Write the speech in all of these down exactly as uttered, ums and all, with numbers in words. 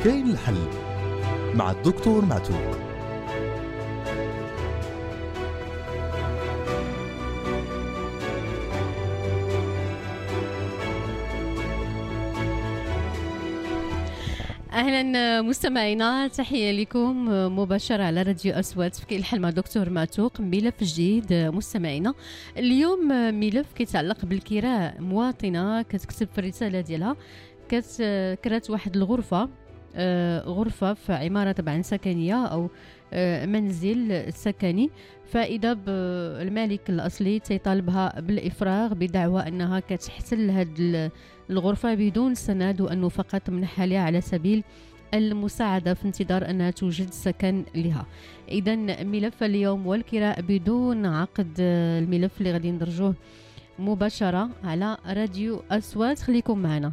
كاين الحل مع الدكتور معتوق. اهلا مستمعينا، تحيه لكم مباشره على راديو اصوات في كاين الحل مع دكتور معتوق. ملف جديد مستمعينا اليوم، ملف كيتعلق بالكراء. مواطنه كتكتب في الرساله ديالها كرات واحد الغرفه غرفه في عماره طبعا سكنيه او منزل سكني، فإذا المالك الأصلي تيطالبها بالإفراغ بدعوى أنها كتحتل هذه الغرفة بدون سند، وأنه فقط منحها لها على سبيل المساعدة في انتظار أنها توجد سكن لها. إذن ملف اليوم والكراء بدون عقد، الملف اللي غادي ندرجوه مباشرة على راديو أصوات. خليكم معنا.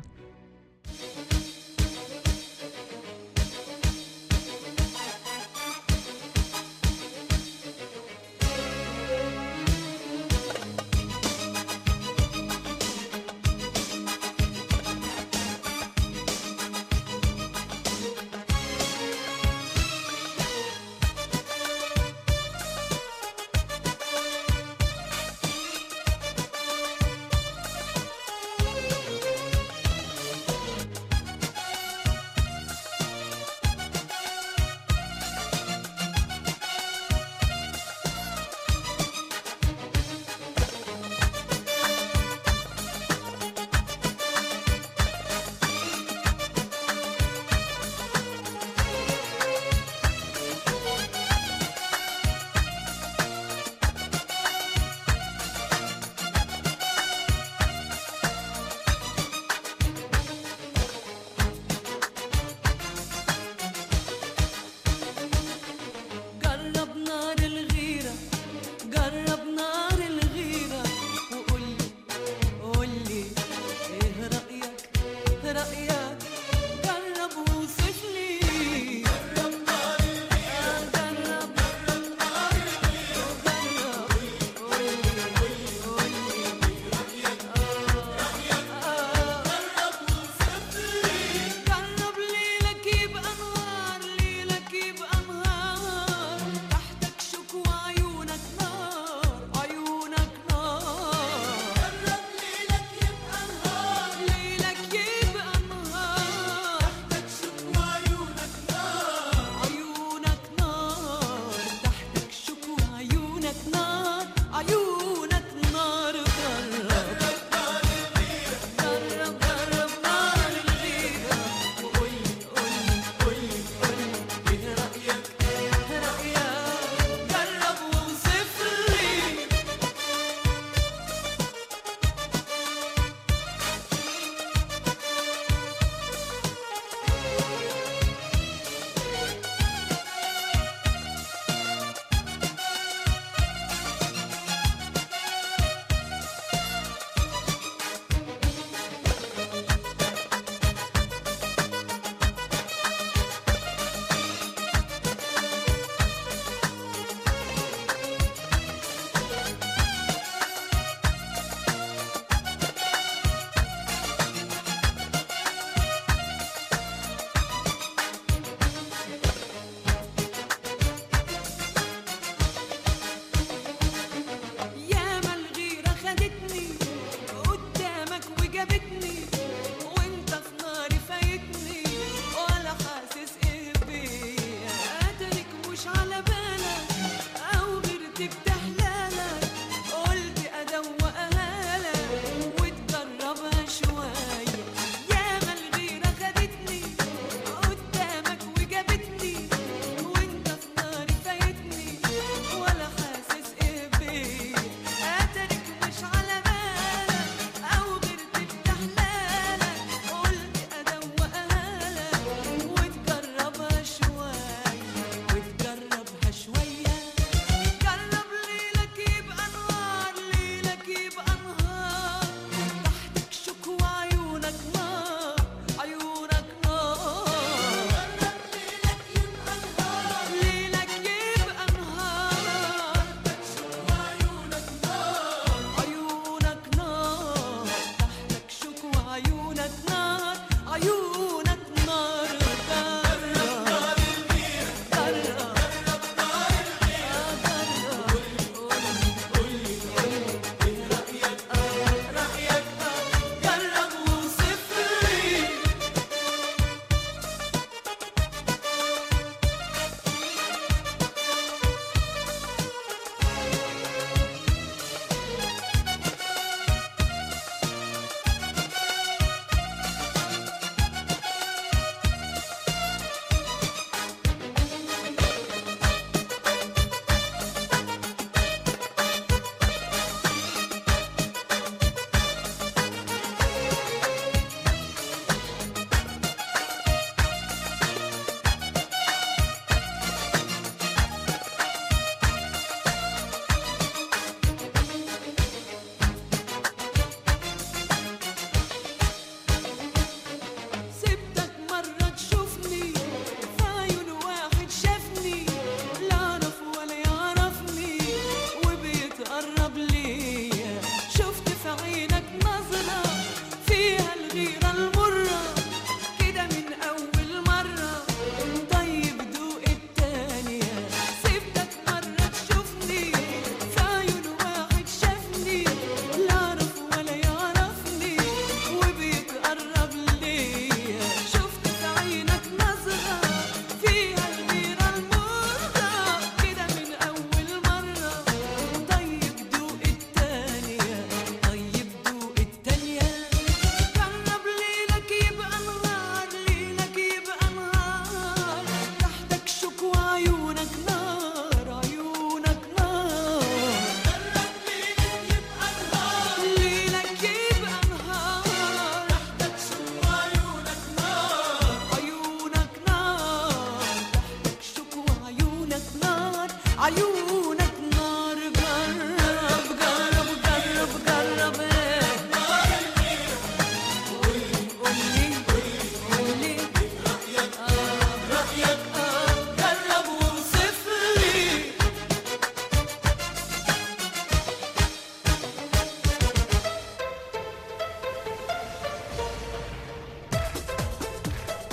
عيونك نار عيونك نار.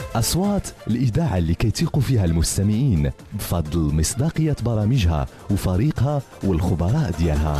أصوات الإذاعة اللي كيتيقوا فيها المستمعين بفضل مصداقية برامجها وفريقها والخبراء ديالها.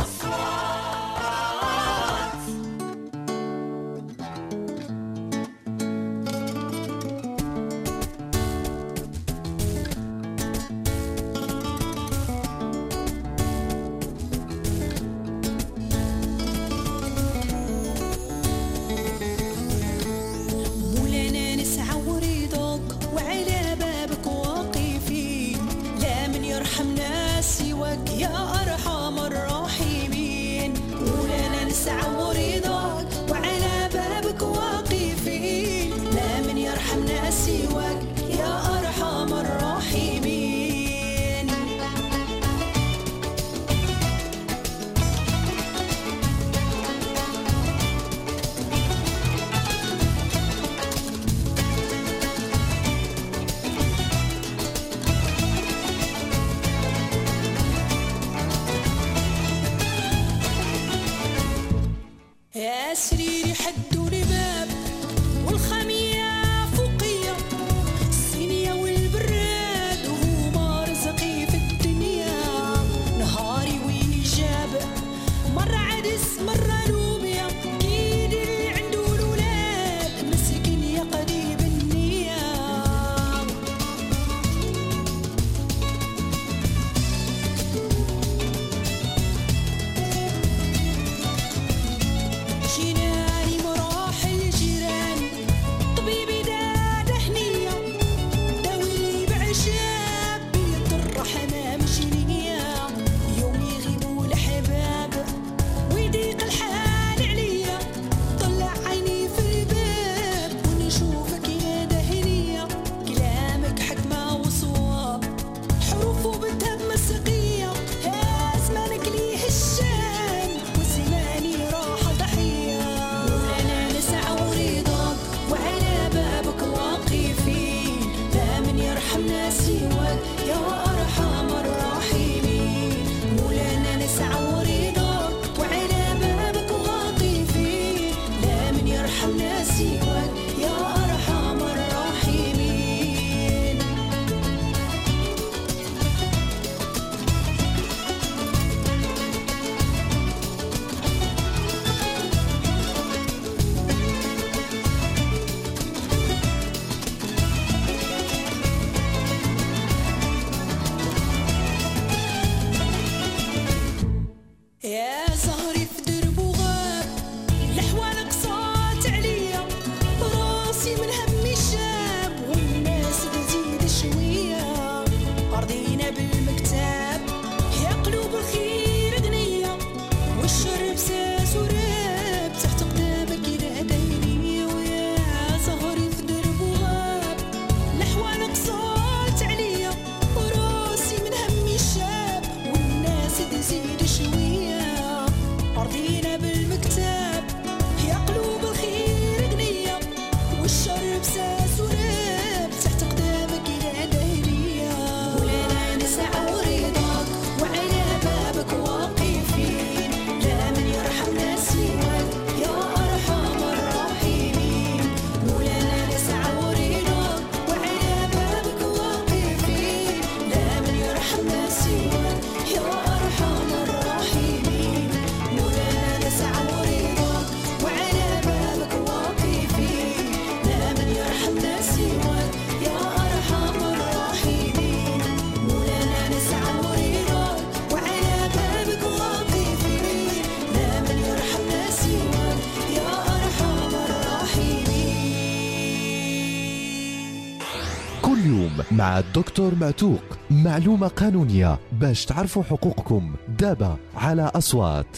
مع الدكتور معتوق، معلومة قانونية باش تعرفوا حقوقكم دابا على أصوات.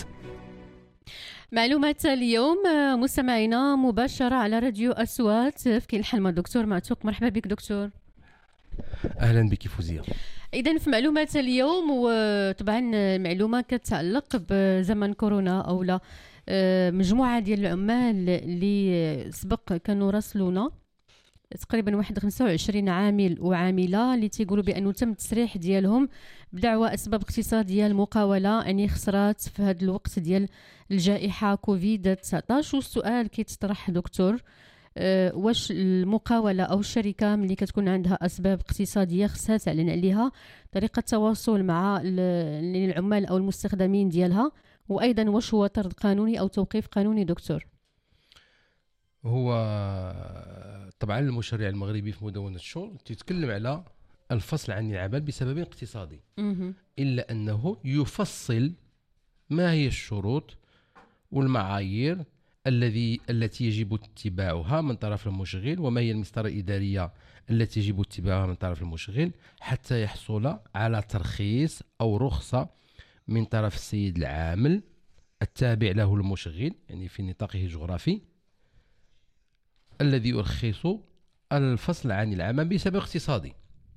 معلومة اليوم مستمعينا مباشرة على راديو أصوات في كاين الحل مع الدكتور معتوق. مرحبا بك دكتور. أهلا بك فوزية. إذن في معلومة اليوم، وطبعا معلومة كتعلق بزمن كورونا أو لا مجموعة ديال العمال اللي سبق كانوا راسلونا تقريبا واحد خمسة وعشرين عامل وعامله اللي تيقولوا بانه تم التسريح ديالهم بدعوى اسباب اقتصاديه المقاوله يعني خسرات في هذا الوقت ديال الجائحه كوفيد تسعطاش. والسؤال كيتطرح دكتور، أه واش المقاوله او الشركه ملي كتكون عندها اسباب اقتصاديه خصها تعلن عليها طريقه التواصل مع العمال او المستخدمين ديالها، وايضا واش هو طرد قانوني او توقيف قانوني دكتور؟ هو طبعا المشرع المغربي في مدونة الشغل تتكلم على الفصل عن العمل بسبب اقتصادي، إلا أنه يفصل ما هي الشروط والمعايير الذي التي يجب اتباعها من طرف المشغل، وما هي المسطرة الإدارية التي يجب اتباعها من طرف المشغل حتى يحصل على ترخيص أو رخصة من طرف السيد العامل التابع له المشغل، يعني في نطاقه الجغرافي، الذي يرخص الفصل عن العمل بسبب اقتصادي.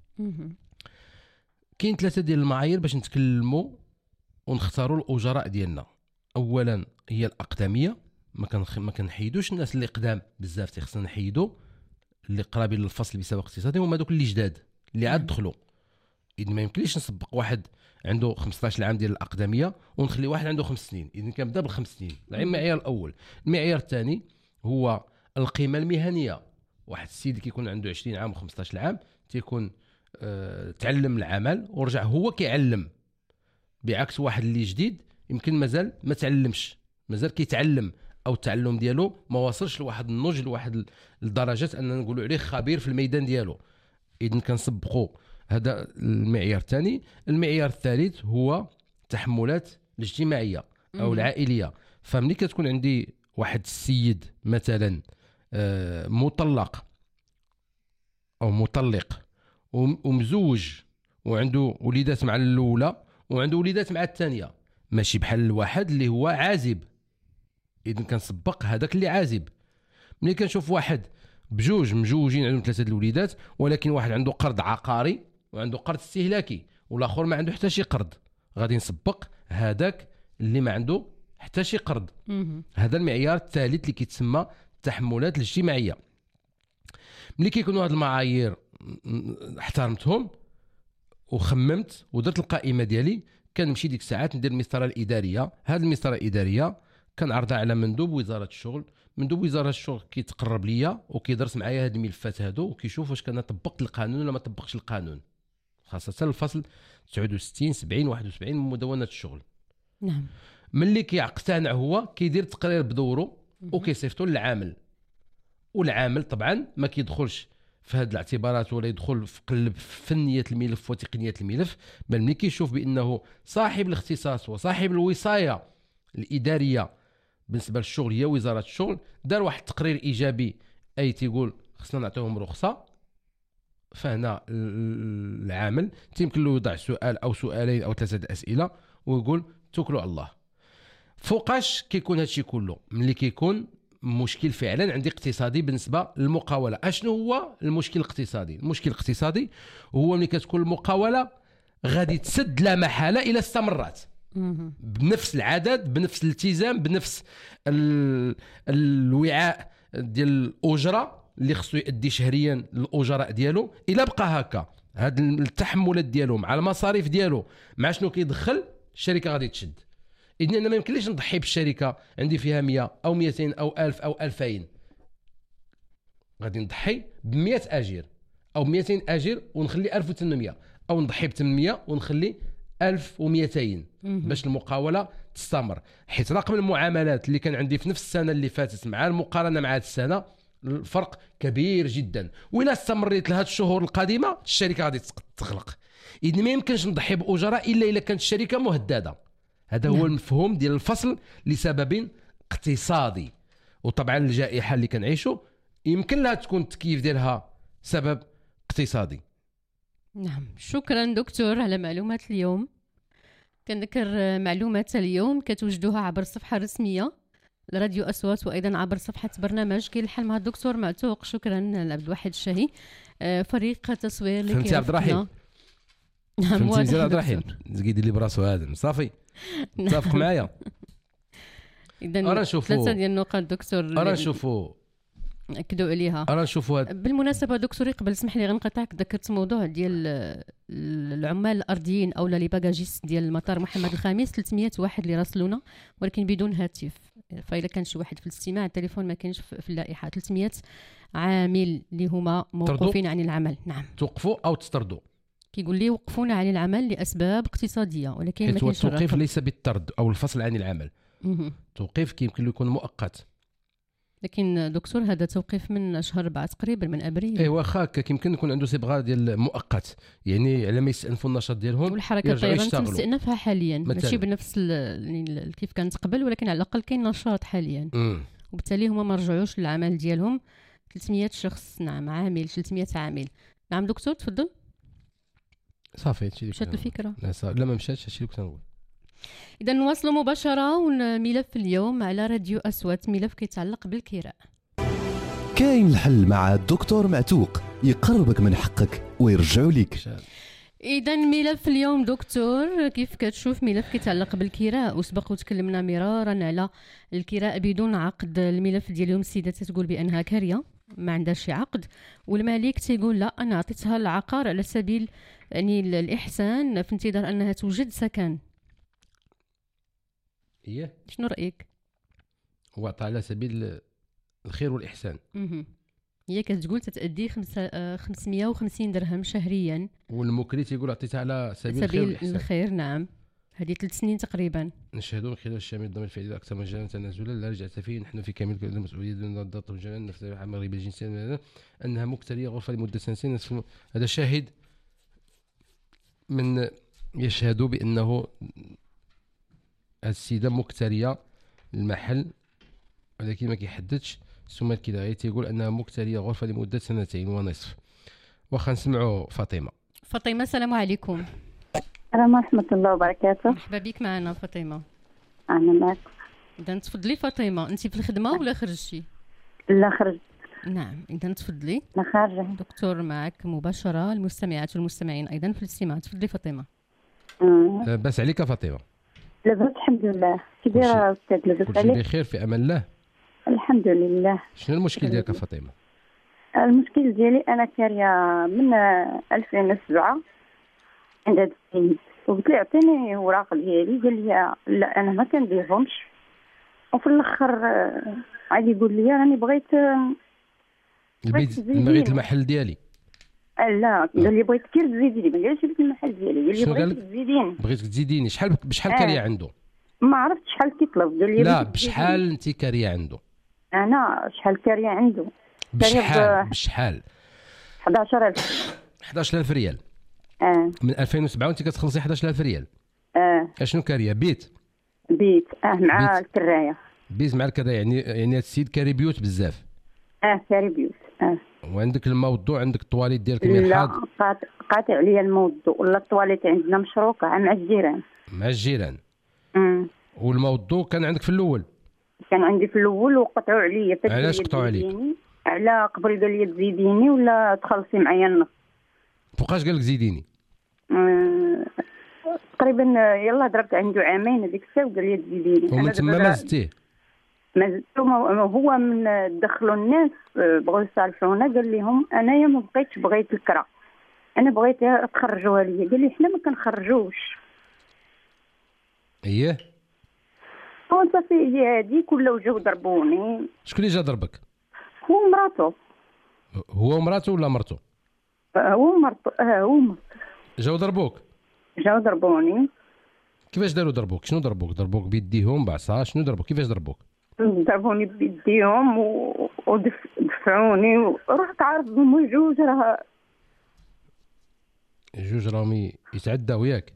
كاين ثلاثة ديال المعايير باش نتكلموا ونختاروا الأجراء ديالنا. أولا هي الأقدمية، ما كنخ... ما كنحيدوش الناس اللي قدام بزاف، تيخصنا نحيدوا اللي قرابين للفصل بسبب اقتصادي، هما دوك اللي جداد اللي عاد دخلوا. إذا ما يمكنليش نسبق واحد عنده خمسطاش عام ديال الأقدمية ونخلي واحد عنده خمس سنين، إذا كنبدا بالخمس سنين. المعيار الأول. المعيار الثاني هو القيمة المهنية. واحد السيد كيكون عنده عشرين عام و15 عام تيكون أه تعلم العمل ورجع هو كيعلم، بعكس واحد اللي جديد يمكن مازال ما تعلمش، مازال كيتعلم او التعلم ديالو ما واصلش لواحد النضج، لواحد الدرجات اننا نقولوا عليه خبير في الميدان ديالو. اذا كنسبقوا هذا المعيار الثاني. المعيار الثالث هو التحملات الاجتماعيه او العائليه. فملي كتكون عندي واحد السيد مثلا آه مطلق او مطلق ومزوج وعنده وليدات مع الاولى وعنده وليدات مع الثانيه، ماشي بحال الواحد اللي هو عازب. اذا كنسبق هذاك اللي عازب. ملي كنشوف واحد بجوج مجوجين عندهم ثلاثه الوليدات، ولكن واحد عنده قرض عقاري وعنده قرض استهلاكي والاخر ما عنده حتى شي قرض، غادي نسبق هذاك اللي ما عنده حتى شي قرض. هذا المعيار الثالث اللي كيتسمى التحملات الاجتماعيه. ملي كيكونوا هاد المعايير احترمتهم وخممت ودرت القائمه ديالي، كنمشي ديك الساعات ندير المسطره الاداريه. هذه المسطره الاداريه كنعرضها على مندوب وزاره الشغل. مندوب وزاره الشغل كيتقرب ليا وكيدرس معايا هاد الملفات هادو وكيشوف واش كنا طبقت القانون ولا ما طبقتش القانون، خاصه الفصل تسعة وستين سبعين واحد وسبعين من مدونه الشغل. نعم. ملي كيقتنع هو كيدير تقرير بدوره وكيصيفطو للعامل، والعامل طبعا ما كيدخلش في هذه الاعتبارات ولا يدخل في قلب فنيه الملف وتقنيه الملف، بل ملي كيشوف بانه صاحب الاختصاص وصاحب الوصايه الاداريه بالنسبه للشغل هي وزاره الشغل، دار واحد التقرير ايجابي اي تيقول خصنا نعطيهم رخصه، فهنا العامل تيمكن له يوضع سؤال او سؤالين او ثلاثه اسئله ويقول توكلوا على الله. فوقاش كيكون هادشي كله؟ ملي كيكون مشكل فعلا عندي اقتصادي بالنسبه للمقاوله. اشنو هو المشكل الاقتصادي؟ المشكل الاقتصادي هو ملي كتكون المقاوله غادي تسد لا محاله الى استمرت بنفس العدد، بنفس الالتزام، بنفس ال... الوعاء ديال الاجره اللي خصو يؤدي شهريا الاجراء ديالو. الى بقى هكا هاد التحملات ديالو مع المصاريف ديالو مع شنو كيدخل، الشركه غادي تشد. إذن أنا ما يمكنليش نضحي بالشركة عندي فيها مية أو مئتين أو ألف أو ألفين، غادي نضحي بمئة أجير أو مئتين أجير ونخلي ألف وثمانمئة، أو نضحي بثمانمئة ونخلي ألف ومئتين باش المقاولة تستمر. حيت رقم المعاملات اللي كان عندي في نفس السنة اللي فاتت مع المقارنة مع هذه السنة الفرق كبير جدا، وإلا استمريت لهذه الشهور القادمة الشركة غادي تغلق. إذن ما يمكنش نضحي بأجراء إلا إلا كانت الشركة مهددة. هذا هو المفهوم ديال الفصل لسبب اقتصادي. وطبعا الجائحة اللي كنعيشوا يمكن لها تكون التكييف ديالها سبب اقتصادي. نعم، شكرا دكتور على معلومات اليوم. كنذكر معلومات اليوم كتوجدوها عبر الصفحة الرسمية لراديو أصوات، وأيضا عبر صفحة برنامج كي الحل مع الدكتور معتوق. شكرا لعبد الواحد الشهي، فريق التصوير اللي فهمتي عبد الرحيم؟ فهمتي عبد الرحيم زقيدي لي براسو هذا صافي متفق معايا. اذا ثلاثه ديال النقاط دكتور انا نشوفوا اكدوا عليها. انا نشوفوا هاد... بالمناسبه دكتور قبل اسمح لي غنقطعك، ذكرت موضوع ديال العمال الارضيين او لي باجاجيست ديال المطار محمد الخامس، ثلاثمئة واحد اللي راسلونا ولكن بدون هاتف. فإذا كان شي واحد في الاستماع التليفون ما كاينش في اللائحه. ثلاثمية عامل اللي هما موقوفين عن العمل. نعم توقفوا او تطردوا. كيقول لي وقفونا عن العمل لاسباب اقتصاديه، ولكن ما حيت كاينش التوقيف ليس بالطرد او الفصل عن العمل. توقيف كيمكن له يكون مؤقت. لكن دكتور هذا توقيف من شهر أربعة تقريبا، من ابريل. اي واخا كيمكن يكون عنده صبغه ديال مؤقت، يعني على ما يستأنفوا النشاط ديالهم والحركه يرجعوا الطيران يشتغلوا. مستأنفها حاليا مثلاً. ماشي بنفس ال- كيف كانت قبل، ولكن على الاقل كاين نشاط حاليا. مم. وبالتالي هما ما رجعوش للعمل ديالهم. ثلاثمية شخص، نعم، عامل ثلاثمية عامل. نعم دكتور تفضل. صافي هادشي اللي مشات كنت الفكره. لا صافي. لا ما مشاتش، هادشي اللي كنت نقول. اذا نواصلوا مباشره والملف اليوم على راديو أصوات، ملف كيتعلق بالكراء. كاين الحل مع الدكتور معتوق، يقربك من حقك ويرجعوا لك. اذا ملف اليوم دكتور كيف كتشوف ملف كيتعلق بالكراء، وسبق وتكلمنا مرارا على الكراء بدون عقد. الملف ديال اليوم السيده تتقول بانها كاريه ما عندها شي عقد، والمالك تيقول لا انا عطيتها العقار على سبيل يعني الاحسان في انتظار انها توجد سكن. ايه شنو رايك؟ هو عطى على سبيل الخير والاحسان. اها هي كتقول تتأدي خمسمية وخمسين درهم شهريا، والمكري تيقول عطيتها على سبيل, سبيل الخير والإحسان. الخير. نعم هذه ثلاث سنين تقريبا. نشهدوا من خلال الشامل الضمير الفعلي اكثر من جانب تنازلا لا رجعت فيه. نحن في كامل المسؤوليه دون الضغط والجنان نفس المغرب الجنسيه انها مكتريه غرفه لمده سنتين. هذا شاهد من يشهد بانه السيده مكتريه المحل، ولكن ما كيحددش ثم كذا غير تيقول انها مكتريه غرفه لمده سنتين ونصف. واخا نسمعوا فاطمه. فاطمه السلام عليكم. السلام ورحمة الله وبركاته. مرحبا بك معنا فاطمه. أنا معك. اذا تفضلي فاطمه، انت في الخدمه ولا خرجتي؟ لا خرجت. نعم اذا تفضلي. أنا خارجة. دكتور معك مباشره، المستمعات والمستمعين ايضا في الاستماع. تفضلي فاطمه. أمم. لاباس عليك فاطمه؟ لاباس الحمد لله. كي دايرة أستاذ؟ لاباس كلشي عليك؟ بخير في امان الله. الحمد لله. شنو المشكل ديالك فاطمه؟ المشكل ديالي أنا كارية من ألفين وسبعة عند هاد السيد، وقلت له عطيني اوراق ديالي، قال لي لا انا ما كنديرهمش. وفي الاخر عاد يقول لي راني بغيت البيت بغيت المحل ديالي. لا قال لي بغيت كير تزيديني، ما قالش لي المحل ديالي، قال لي شنو بغيت قال؟ تزيديني. بغيتك تزيديني. شحال بشحال آه. كاريه عنده؟ ما عرفتش شحال كيطلب. قال لي لا بغيت بشحال تزيديني. انت كاريه عنده؟ انا شحال كاريه عنده؟ بشحال بشحال؟ حداش ألف. حداش ألف ريال. اه من ألفين وسبعة وانت كتخلصي حداش ألف ريال. اه اشنو كاريه؟ بيت بيت اه مع بيت. الكرايه. بيت مع الكذا، يعني يعني هذا السيد كاري بيوت بزاف. اه كاري بيوت. اه وعندك الموضوع، عندك الطواليت ديالك لا المرحاض. قاطع قاطع عليا الموضوع، ولا الطواليت عندنا مشروكه مع الجيران. مع الجيران. امم والموضوع كان عندك في الاول؟ كان عندي في الاول وقطعوا عليا. علاش قطعوا عليك؟ على قبل قال لي تزيديني ولا تخلصي معايا النص. فوقاش قال لك زيديني؟ أه... تقريبا يلا ضربت عنده عامين هذيك الساعه وقال لي تزيديني. ومن تما ما زدتيه؟ ما زدتو. هو من دخلوا الناس بغاو يصالحونا، قال لهم انايا ما بقيتش، بغيت الكرا، انا بغيت تخرجوها لي. قال لي حنا ما كنخرجوش. اييه وصافي هذيك ولاو جاو ضربوني. شكون اللي جا ضربك؟ هو مراتو. هو ومراته ولا مرته؟ هو مرتو. اه هو مرتو. جاو ضربوك؟ جاو ضربوني. كيفاش داروا ضربوك؟ شنو ضربوك؟ ضربوك بيديهم بعصا؟ شنو ضربوك؟ كيفاش ضربوك؟ ضربوني بيديهم و... ودفعوني ورحت عارف بهم جوج. راه جوج راهم يتعداو ياك؟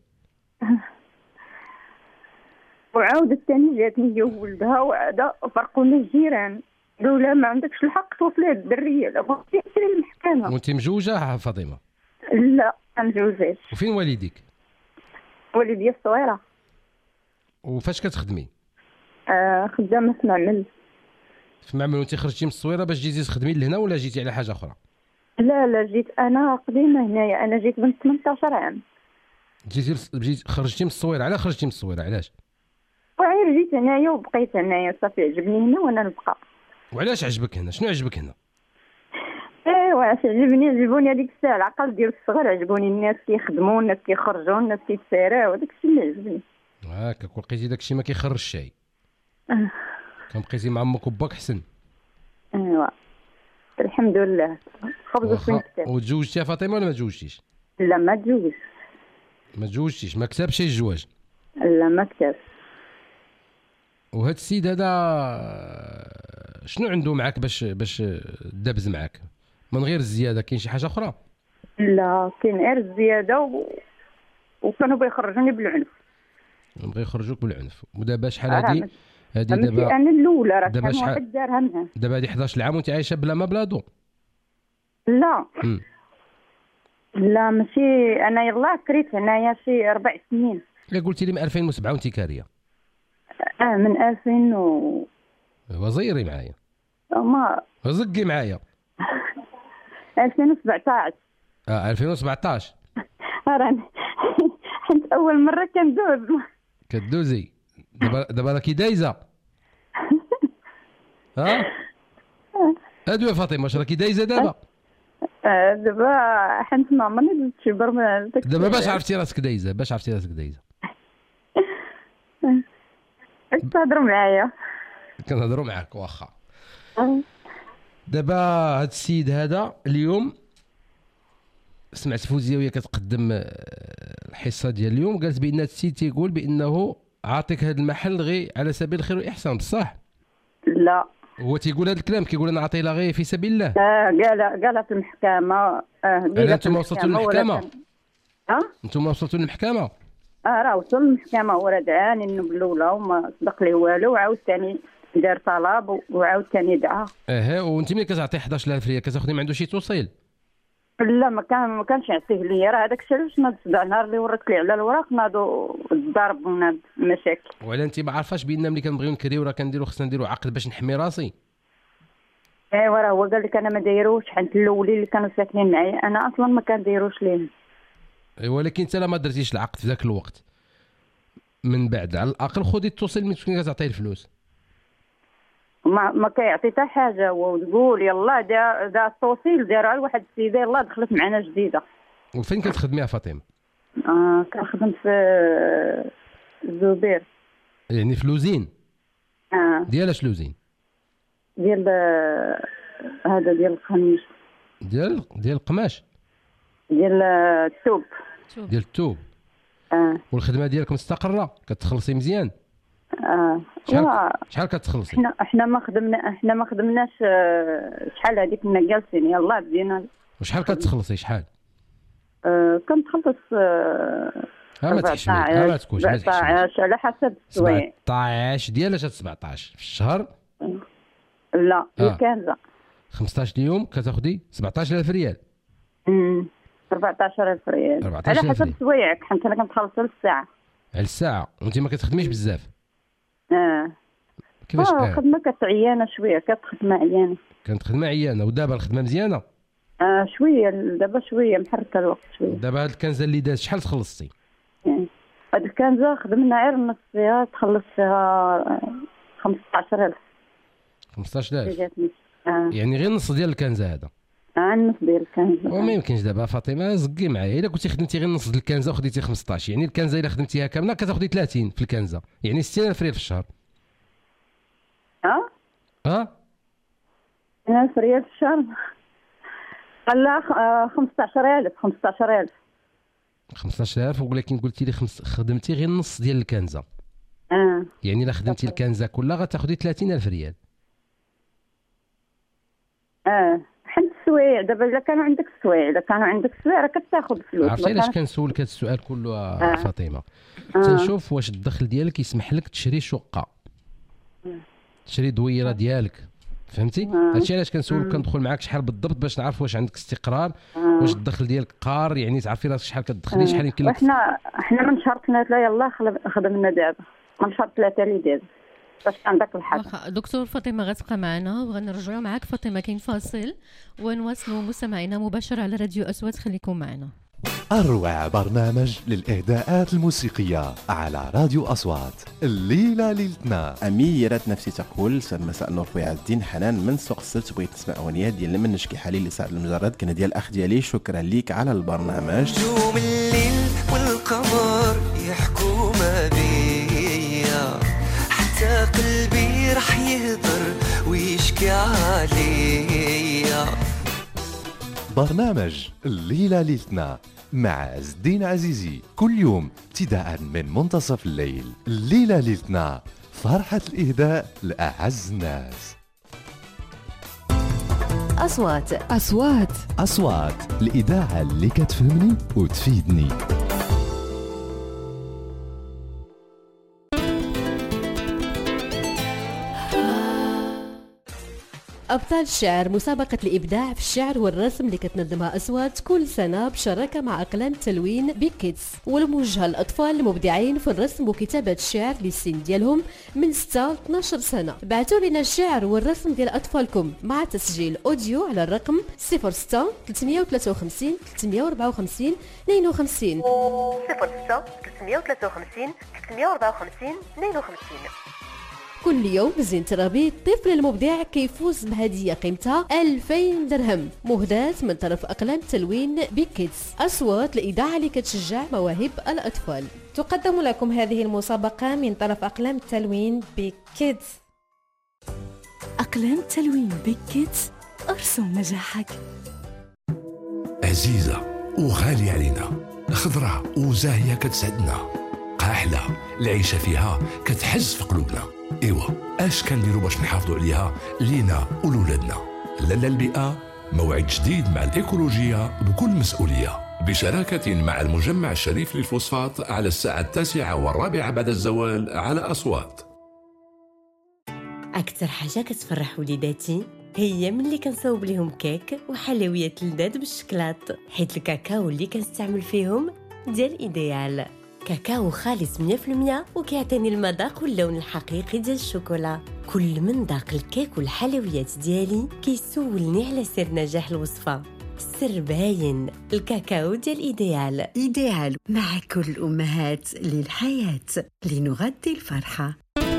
وعاود الثاني جاتني هي وولدها وعاد فرقونا الجيران، قالوا لا ما عندكش الحق توصل لها الدريه، لا بغيتي تمشي للمحكمه. وانت مجوجه فاطمه؟ لا ما مجوزاش. وفين والديك؟ والدي الصويره. وفاش كتخدمي؟ آه خدامه في معمل. في معمل. وانت خرجتي من الصويره باش جيتي تخدمي لهنا ولا جيتي على حاجه اخرى؟ لا لا جيت انا قديمه هنايا، انا جيت من ثمانية عشر عام. جيتي جيت خرجتي من الصويره. علاش خرجتي من الصويره؟ علاش؟ وعير جيت هنايا وبقيت هنايا صافي عجبني هنا وانا نبقى. وعلاش عجبك هنا؟ شنو عجبك هنا؟ ايوا علاش عجبني؟ عجبوني هذيك الساعه العقل ديال الصغر، عجبوني الناس كيخدموا، الناس كيخرجوا، الناس كيتساراو، هذاك الشيء اللي عجبني. هاكا كون لقيتي داك الشيء ما كيخرج شيء. كان بقيتي مع امك وباك حسن. ايوا الحمد لله. خبز واخا. وكنت وتزوجتي يا فاطمه ولا ما تزوجتيش؟ لا ما تزوج. ما تزوجتيش، ما كتبش الزواج. لا ما كتب. وهذا السيد هذا شنو عنده معاك باش باش دابز معاك من غير الزياده؟ كاين شي حاجه اخرى؟ لا كاين غير الزياده و... وكانوا بيخرجوني بالعنف. بغا يخرجوك بالعنف. ودابا شحال آه، هادي؟ ماشي- هادي ماشي دابا انا الاولى، راه دابا كان شحال- واحد دارها معاه. دابا هادي حداش عام وانت عايشه بلا ما بلادو؟ لا امم لا ماشي انا يلاه كريت هنايا شي اربع سنين. لا قلتي لي من ألفين وسبعة وانت كاريه. اه من ألفين و وزيري معايا، ما زقي معايا. ألفين وسبعطاش. اه ألفين وسبعطاش راني حيت اول مره كندوز. كدوزي. دابا دابا راكي دايزه. ها ادوي فاطمه واش راكي دايزه دابا؟ آه، دابا حنت ما عمرني درت شي برنامج. دابا باش عرفتي راسك دايزه؟ باش عرفتي راسك دايزه؟ باش تهضروا معايا. كنهضروا معاك واخا. آه. دابا هاد السيد هذا اليوم سمعت فوزيه وهي كتقدم آه، الحصه ديال اليوم، قالت بان هاد السيد تيقول بانه عاطيك هذا المحل غير على سبيل الخير والاحسان، بصح؟ لا هو تيقول هذا الكلام، كيقول انا عاطيه لها غير في سبيل الله. آه، قال قالها في المحكمه. اه هل انتم وصلتوا للمحكمه؟ اه انتم وصلتوا للمحكمه؟ اه راه وصل للمحكمه وراه دعاني انه بالاولى وما صدق لي والو، وعاود ثاني دار طلب وعاود ثاني دعا. اها. وانت ملي كتعطي حداش ألف ريال كتاخذي ما عنده شي توصيل؟ لا ما كان ما كانش يعطيه ليا، راه هذاك الشيء علاش ناض صداع نهار اللي وريت لي على الوراق ناضوا الضرب وناض المشاكل. وعلى انت ما عارفاش بان ملي كنبغيو نكريو راه كنديروا خصنا نديروا عقد باش نحمي راسي؟ ايوا راه هو قال لك انا ما دايروش، حيت الاولين اللي كانوا ساكنين معايا انا اصلا ما كنديروش ليهم. ولكن انت لا ما درتيش العقد في ذاك الوقت، من بعد على الاقل خذي التوصيل من فين كتعطيه الفلوس. ما ما كيعطي حتى حاجه، وتقول يلا دا دا التوصيل دارها لواحد السيده يلا دخلت معنا جديده. وفين كتخدمي يا فاطمه؟ اه كنخدم في الزبير. يعني في لوزين؟ اه ديال اش لوزين؟ ديال هذا ديال الخميس، ديال ديال القماش، ديال الثوب. ديال الثوب. اه والخدمه ديالك مستقره؟ كتخلصي مزيان؟ اه شحال وا- شحال كتخلصي؟ احنا احنا ما خدمنا احنا ما خدمناش. آه، شحال هذيك كنا جالسين يلا بدينا. وشحال كتخلصي شحال؟ آه كنتخلص آه ها ما تحشمي، ها ما تكونش، ما تحشمي. سبعطاش على حسب السوايع. سبعطاش ديال اش سبعطاش في الشهر؟ لا آه. كنزه. خمسطاش اليوم كتاخدي سبعطاش ألف ريال. امم أربعطاش ألف ريال أربعطاش على ألف حسب ريال. سوايعك، حيت انا كنتخلص للساعه. على الساعه وانت ما كتخدميش بزاف؟ اه كيفاش؟ اه آه. خدمه كتعيانه شويه، كتخدمه عيانه. كانت خدمه عيانه ودابا الخدمه مزيانه؟ آه شويه دابا شويه محركه الوقت شويه. دابا هاد الكنزه اللي داز شحال تخلصتي؟ يعني هاد الكنزه خدمنا غير نص فيها، تخلص فيها خمسطاش ألف. خمسطاش ألف؟ جاتني اه يعني غير نص ديال الكنزه هذا؟ اه النص ديال الكنزه. وما يمكنش دابا فاطمه زقي معايا. الا كنتي خدمتي غير نص ديال الكنزه وخديتي خمسطاش، يعني الكنزه الا خدمتيها كامله كتاخدي ثلاثين في الكنزه، يعني ستين ألف ريال في الشهر. اه ها؟ ألف ريال في الشهر. قال لا خمسطاش ألف خمسطاش ألف. خمسطاش ألف. ولكن قلتي لي خمس... خدمتي غير نص ديال الكنزه، اه يعني الا خدمتي الكنزه كلها غتاخدي ثلاثين ألف ريال. اه حيت السوايع دابا الا كانوا عندك السوايع الا كانوا عندك السوايع راه كتاخذ فلوس. عرفتي علاش كنسولك هذا السؤال كله آه. فاطمه؟ آه. تنشوف واش الدخل ديالك يسمح لك تشري شقه، تشري دويره ديالك، فهمتي؟ آه. هادشي علاش كنسولك، كندخل معاك شحال بالضبط باش نعرف واش عندك استقرار، آه. واش الدخل ديالك قار، يعني تعرفي راسك شحال كتدخلي، شحال يمكن لك. وحنا حنا من شهر ثلاثة يلاه خل- خدمنا دابا من شهر ثلاثة اللي دابا باش كان داك الحد. واخا دكتور فاطمه غتبقى معنا وغنرجعوا معاك فاطمه، كاين فاصل ونواصلوا مستمعينا مباشره على راديو أصوات. خليكم معنا. أروع برنامج للإهداءات الموسيقية على راديو أصوات، الليلة ليلتنا. أميرة نفسي تقول مساء النور خويا عز الدين حنان من سوق السبت، بغيت نسمع أغنية ديال من نشكي حالي اللي سعد المجرد كان ديال الأخ ديالي. شكرا ليك على البرنامج. نجوم الليل والقمر يحكوا ما بيا، حتى قلبي رح يهضر ويشكي عليا. برنامج الليلة ليلتنا مع عز الدين عزيزي كل يوم ابتداء من منتصف الليل. الليلة ليلتنا، فرحة الإهداء لأعز الناس. أصوات أصوات أصوات الإذاعة اللي كتفهمني وتفيدني. أبطال الشعر، مسابقة الإبداع في الشعر والرسم اللي كتنظمها أصوات كل سنة بشراكة مع أقلام التلوين بيك كيدز، والموجهة للأطفال المبدعين في الرسم وكتابة الشعر للسن ديالهم من ستة ل اثناش سنة. بعثوا لنا الشعر والرسم ديال أطفالكم مع تسجيل أوديو على الرقم صفر ستة ثلاثمية وثلاثة وخمسين ثلاثمية وأربعة وخمسين اثنين وخمسين صفر ستة ثلاثمية وثلاثة وخمسين ثلاثمية وأربعة وخمسين اثنين وخمسين. كل يوم بزين ترابي الطفل المبدع كيفوز بهدية قيمتها ألفين درهم مهداة من طرف أقلام التلوين بيك كيدز، أصوات الإذاعة اللي كتشجع مواهب الأطفال. تقدم لكم هذه المسابقة من طرف أقلام التلوين بيك كيدز. أقلام التلوين بيك كيدز، ارسم نجاحك. عزيزة وغالية علينا، خضرة وزاهية كتسعدنا، قاحلة العيشة فيها كتحز في قلوبنا. ايوا اش كنديروا باش نحافظوا عليها لينا ولولادنا؟ لالا البيئة، موعد جديد مع الإيكولوجية بكل مسؤولية، بشراكة مع المجمع الشريف للفوسفات على الساعة التاسعة والرابعة بعد الزوال على أصوات. أكثر حاجة كتفرح وليداتي هي ملي كنصاوب لهم كيك وحلويات لذاذ بالشكلاط، حيت الكاكاو اللي كنستعمل فيهم ديال إيديال، كاكاو خالص مية في المية وكيعطيني المذاق واللون الحقيقي ديال الشوكولا. كل من ذاق الكيك والحلويات ديالي كيسولني على سر نجاح الوصفة. السر باين، الكاكاو ديال إيديال. إيديال مع كل الأمهات للحياة، لنغذي الفرحة.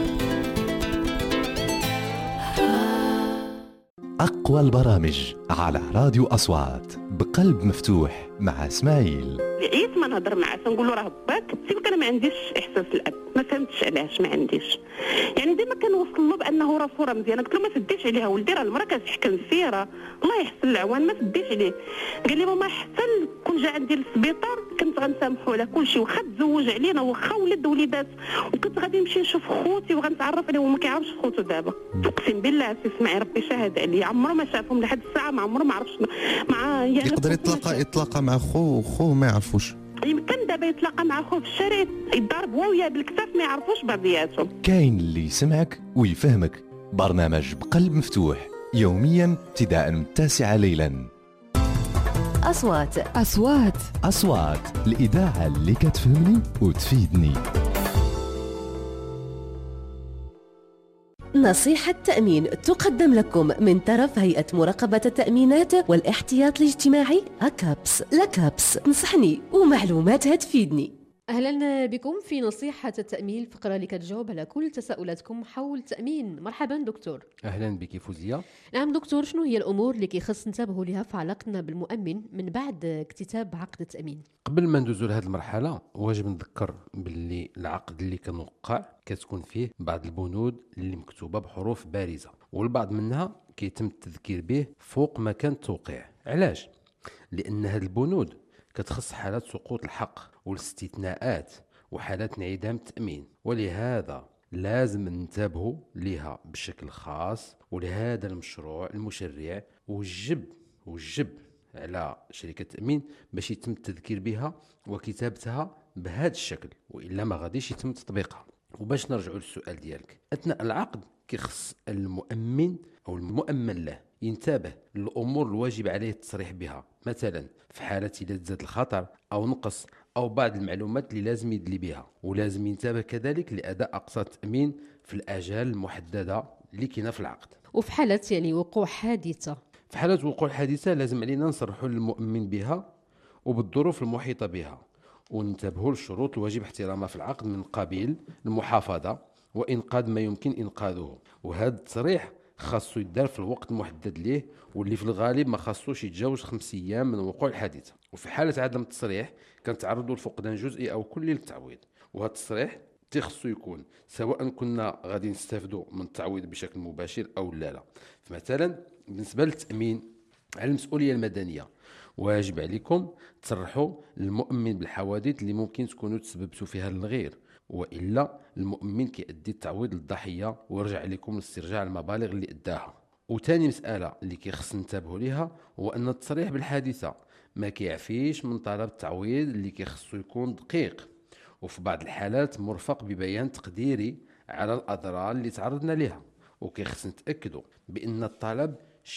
أقوى البرامج على راديو أصوات بقلب مفتوح مع إسماعيل. عيت ما نهضر معاه تنقول له راه باك سيبك، انا ما عنديش احساس الاب، ما فهمتش علاش ما عنديش. يعني ديما كنوصل له بانه راه صوره مزيانه، قلت له ما تديش عليها ولدي، راه المراه كتحكم فيه، راه الله يحسن العوان ما تديش عليه. قال لي ماما حتى كون جا عندي للسبيطار كنت غنسامحوا على كل شيء، واخا تزوج علينا واخا ولد وليدات، وكنت غادي نمشي نشوف خوتي وغنتعرف عليهم وما كيعرفش خوتو دابا. اقسم بالله سي اسمعي ربي شاهد عليا، عمره ما شافهم لحد الساعه، ما عمره ما عرفش مع يعني يقدر يتلاقى يتلاقى مع خو خوه ما يعرفوش. يمكن دابا يتلاقى مع خوه في الشارع يضرب هو وياه بالكتاف ما يعرفوش بعضياتهم. كاين اللي يسمعك ويفهمك. برنامج بقلب مفتوح يوميا ابتداء من التاسعة ليلا. أصوات أصوات أصوات الإذاعة اللي كتفهمني وتفيدني. نصيحة تأمين تقدم لكم من طرف هيئة مراقبة التأمينات والاحتياط الاجتماعي أكابس. لكابس تنصحني ومعلوماتها تفيدني. أهلا بكم في نصيحة التأمين، الفقرة اللي كتجاوب على كل تساؤلاتكم حول التأمين. مرحبا دكتور. أهلا بك فوزية. نعم دكتور، شنو هي الأمور اللي كيخص ننتبهوا لها في علاقتنا بالمؤمن من بعد اكتتاب عقد التأمين؟ قبل ما ندوزو لهذه المرحلة واجب نذكر باللي العقد اللي كنوقع كتكون فيه بعض البنود اللي مكتوبة بحروف بارزة، والبعض منها كيتم التذكير به فوق مكان التوقيع. علاش؟ لأن هذه البنود كتخص حالات سقوط الحق والاستثناءات وحالات انعدام التأمين، ولهذا لازم ننتبهوا لها بشكل خاص. ولهذا المشروع المشرع وجب وجب على شركة التأمين باش يتم التذكير بها وكتابتها بهذا الشكل، وإلا ما غاديش يتم تطبيقها. وباش نرجعوا للسؤال ديالك، أثناء العقد كيخص المؤمن أو المؤمن له ينتبه للأمور الواجب عليه التصريح بها، مثلا في حالة إذا زاد الخطر أو نقص أو بعض المعلومات اللي لازم يدلي بها. ولازم ينتبه كذلك لأداء أقساط التأمين في الأجال المحددة اللي كاينه في العقد. وفي حالة يعني وقوع حادثة، في حالة وقوع حادثة لازم علينا نصرحوا للمؤمن بها وبالظروف المحيطة بها، وننتبهوا للشروط الواجب احترامها في العقد من قبيل المحافظة وإنقاذ ما يمكن إنقاذه. وهذا التصريح خاصو يدار في الوقت المحدد ليه، واللي في الغالب ما خاصوش يتجاوز خمس ايام من وقوع الحادثه. وفي حاله عدم التصريح كنتعرضوا لفقدان جزئي او كلي للتعويض. وهذا التصريح تخصو يكون سواء كنا غادي نستافدوا من التعويض بشكل مباشر او لا لا. فمثلا بالنسبه للتامين على المسؤوليه المدنيه، واجب عليكم تصرحوا للمؤمن بالحوادث اللي ممكن تكونوا تسببتوا فيها للغير، والا المؤمن كيأدي التعويض للضحيه ويرجع لكم لاسترجاع المبالغ اللي اداها. وثاني مساله اللي كيخص ننتبهوا ليها هو ان التصريح بالحادثه ما كيعفيش من طلب التعويض اللي كيخصو يكون دقيق، وفي بعض الحالات مرفق ببيان تقديري على الاضرار اللي تعرضنا لها. وكيخص نتاكدوا بان الطلب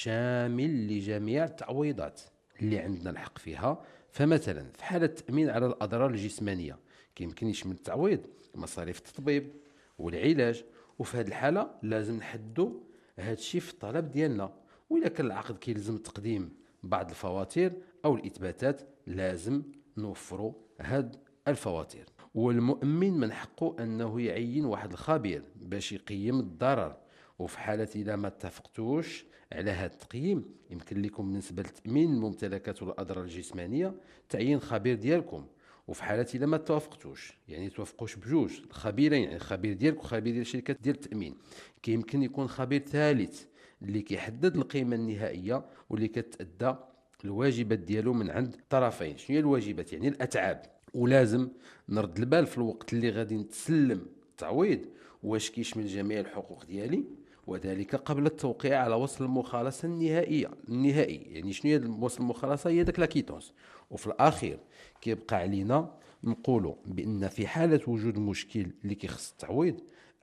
شامل لجميع التعويضات اللي عندنا الحق فيها. فمثلا في حاله التامين على الاضرار الجسمانيه كيمكن يشمل التعويض مصاريف التطبيب والعلاج، وفي هذه الحاله لازم نحددوا هذا الشيء في الطلب ديالنا. واذا كان العقد كيلزم تقديم بعض الفواتير او الاثباتات لازم نوفروا هاد الفواتير. والمؤمن من حقه انه يعين واحد الخبير باش يقيم الضرر، وفي حالة إذا ما اتفقتوش على هذا التقييم يمكن لكم بالنسبة لتأمين الممتلكات والأضرار الجسمانية تعيين خبير ديالكم. وفي حالة إذا ما توافقتوش يعني توافقوش بجوج الخبيرين، يعني خبير ديالك وخبير ديال الشركة ديال التأمين، كيمكن يكون خبير ثالث اللي كيحدد القيمة النهائية واللي كتأدى الواجبات ديالو من عند الطرفين. شنو هي الواجبات؟ يعني الأتعاب. ولازم نرد البال في الوقت اللي غادي نتسلم التعويض واش كيشمل جميع الحقوق ديالي، وذلك قبل التوقيع على وصل المخالصه النهائيه النهائي. يعني شنو هي وصل المخالصه؟ هي داك لاكيتونس. وفي الاخير كيبقى علينا نقولوا بان في حاله وجود مشكل اللي كيخص التعويض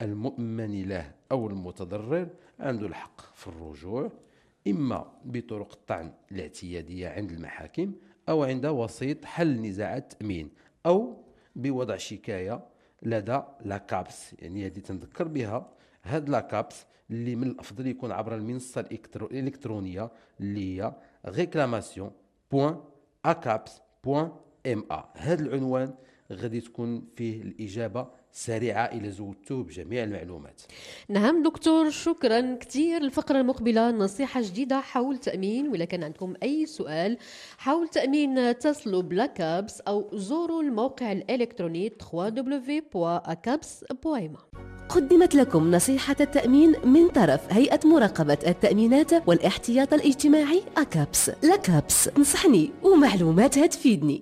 المؤمن له او المتضرر عنده الحق في الرجوع اما بطرق الطعن الاعتياديه عند المحاكم او عند وسيط حل نزاعات التامين او بوضع شكايه لدى لاكابس. يعني هذه تنذكر بها هاد لاكابس اللي من الافضل يكون عبر المنصه الالكترونيه اللي هي ريكلاماسيون بوين اكابس بوين ام ا. هذا العنوان غادي تكون فيه الاجابه سريعه الى زودتوه بجميع المعلومات. نعم دكتور، شكرا كثير. الفقره المقبله نصيحه جديده حول تامين، ولا كان عندكم اي سؤال حول تامين اتصلوا بلاكابس او زوروا الموقع الالكتروني دبليو دبليو دبليو بوين اكابس بوين ما. قدمت لكم نصيحة التأمين من طرف هيئة مراقبة التأمينات والاحتياط الاجتماعي أكابس. لكابس نصحني ومعلوماتها تفيدني.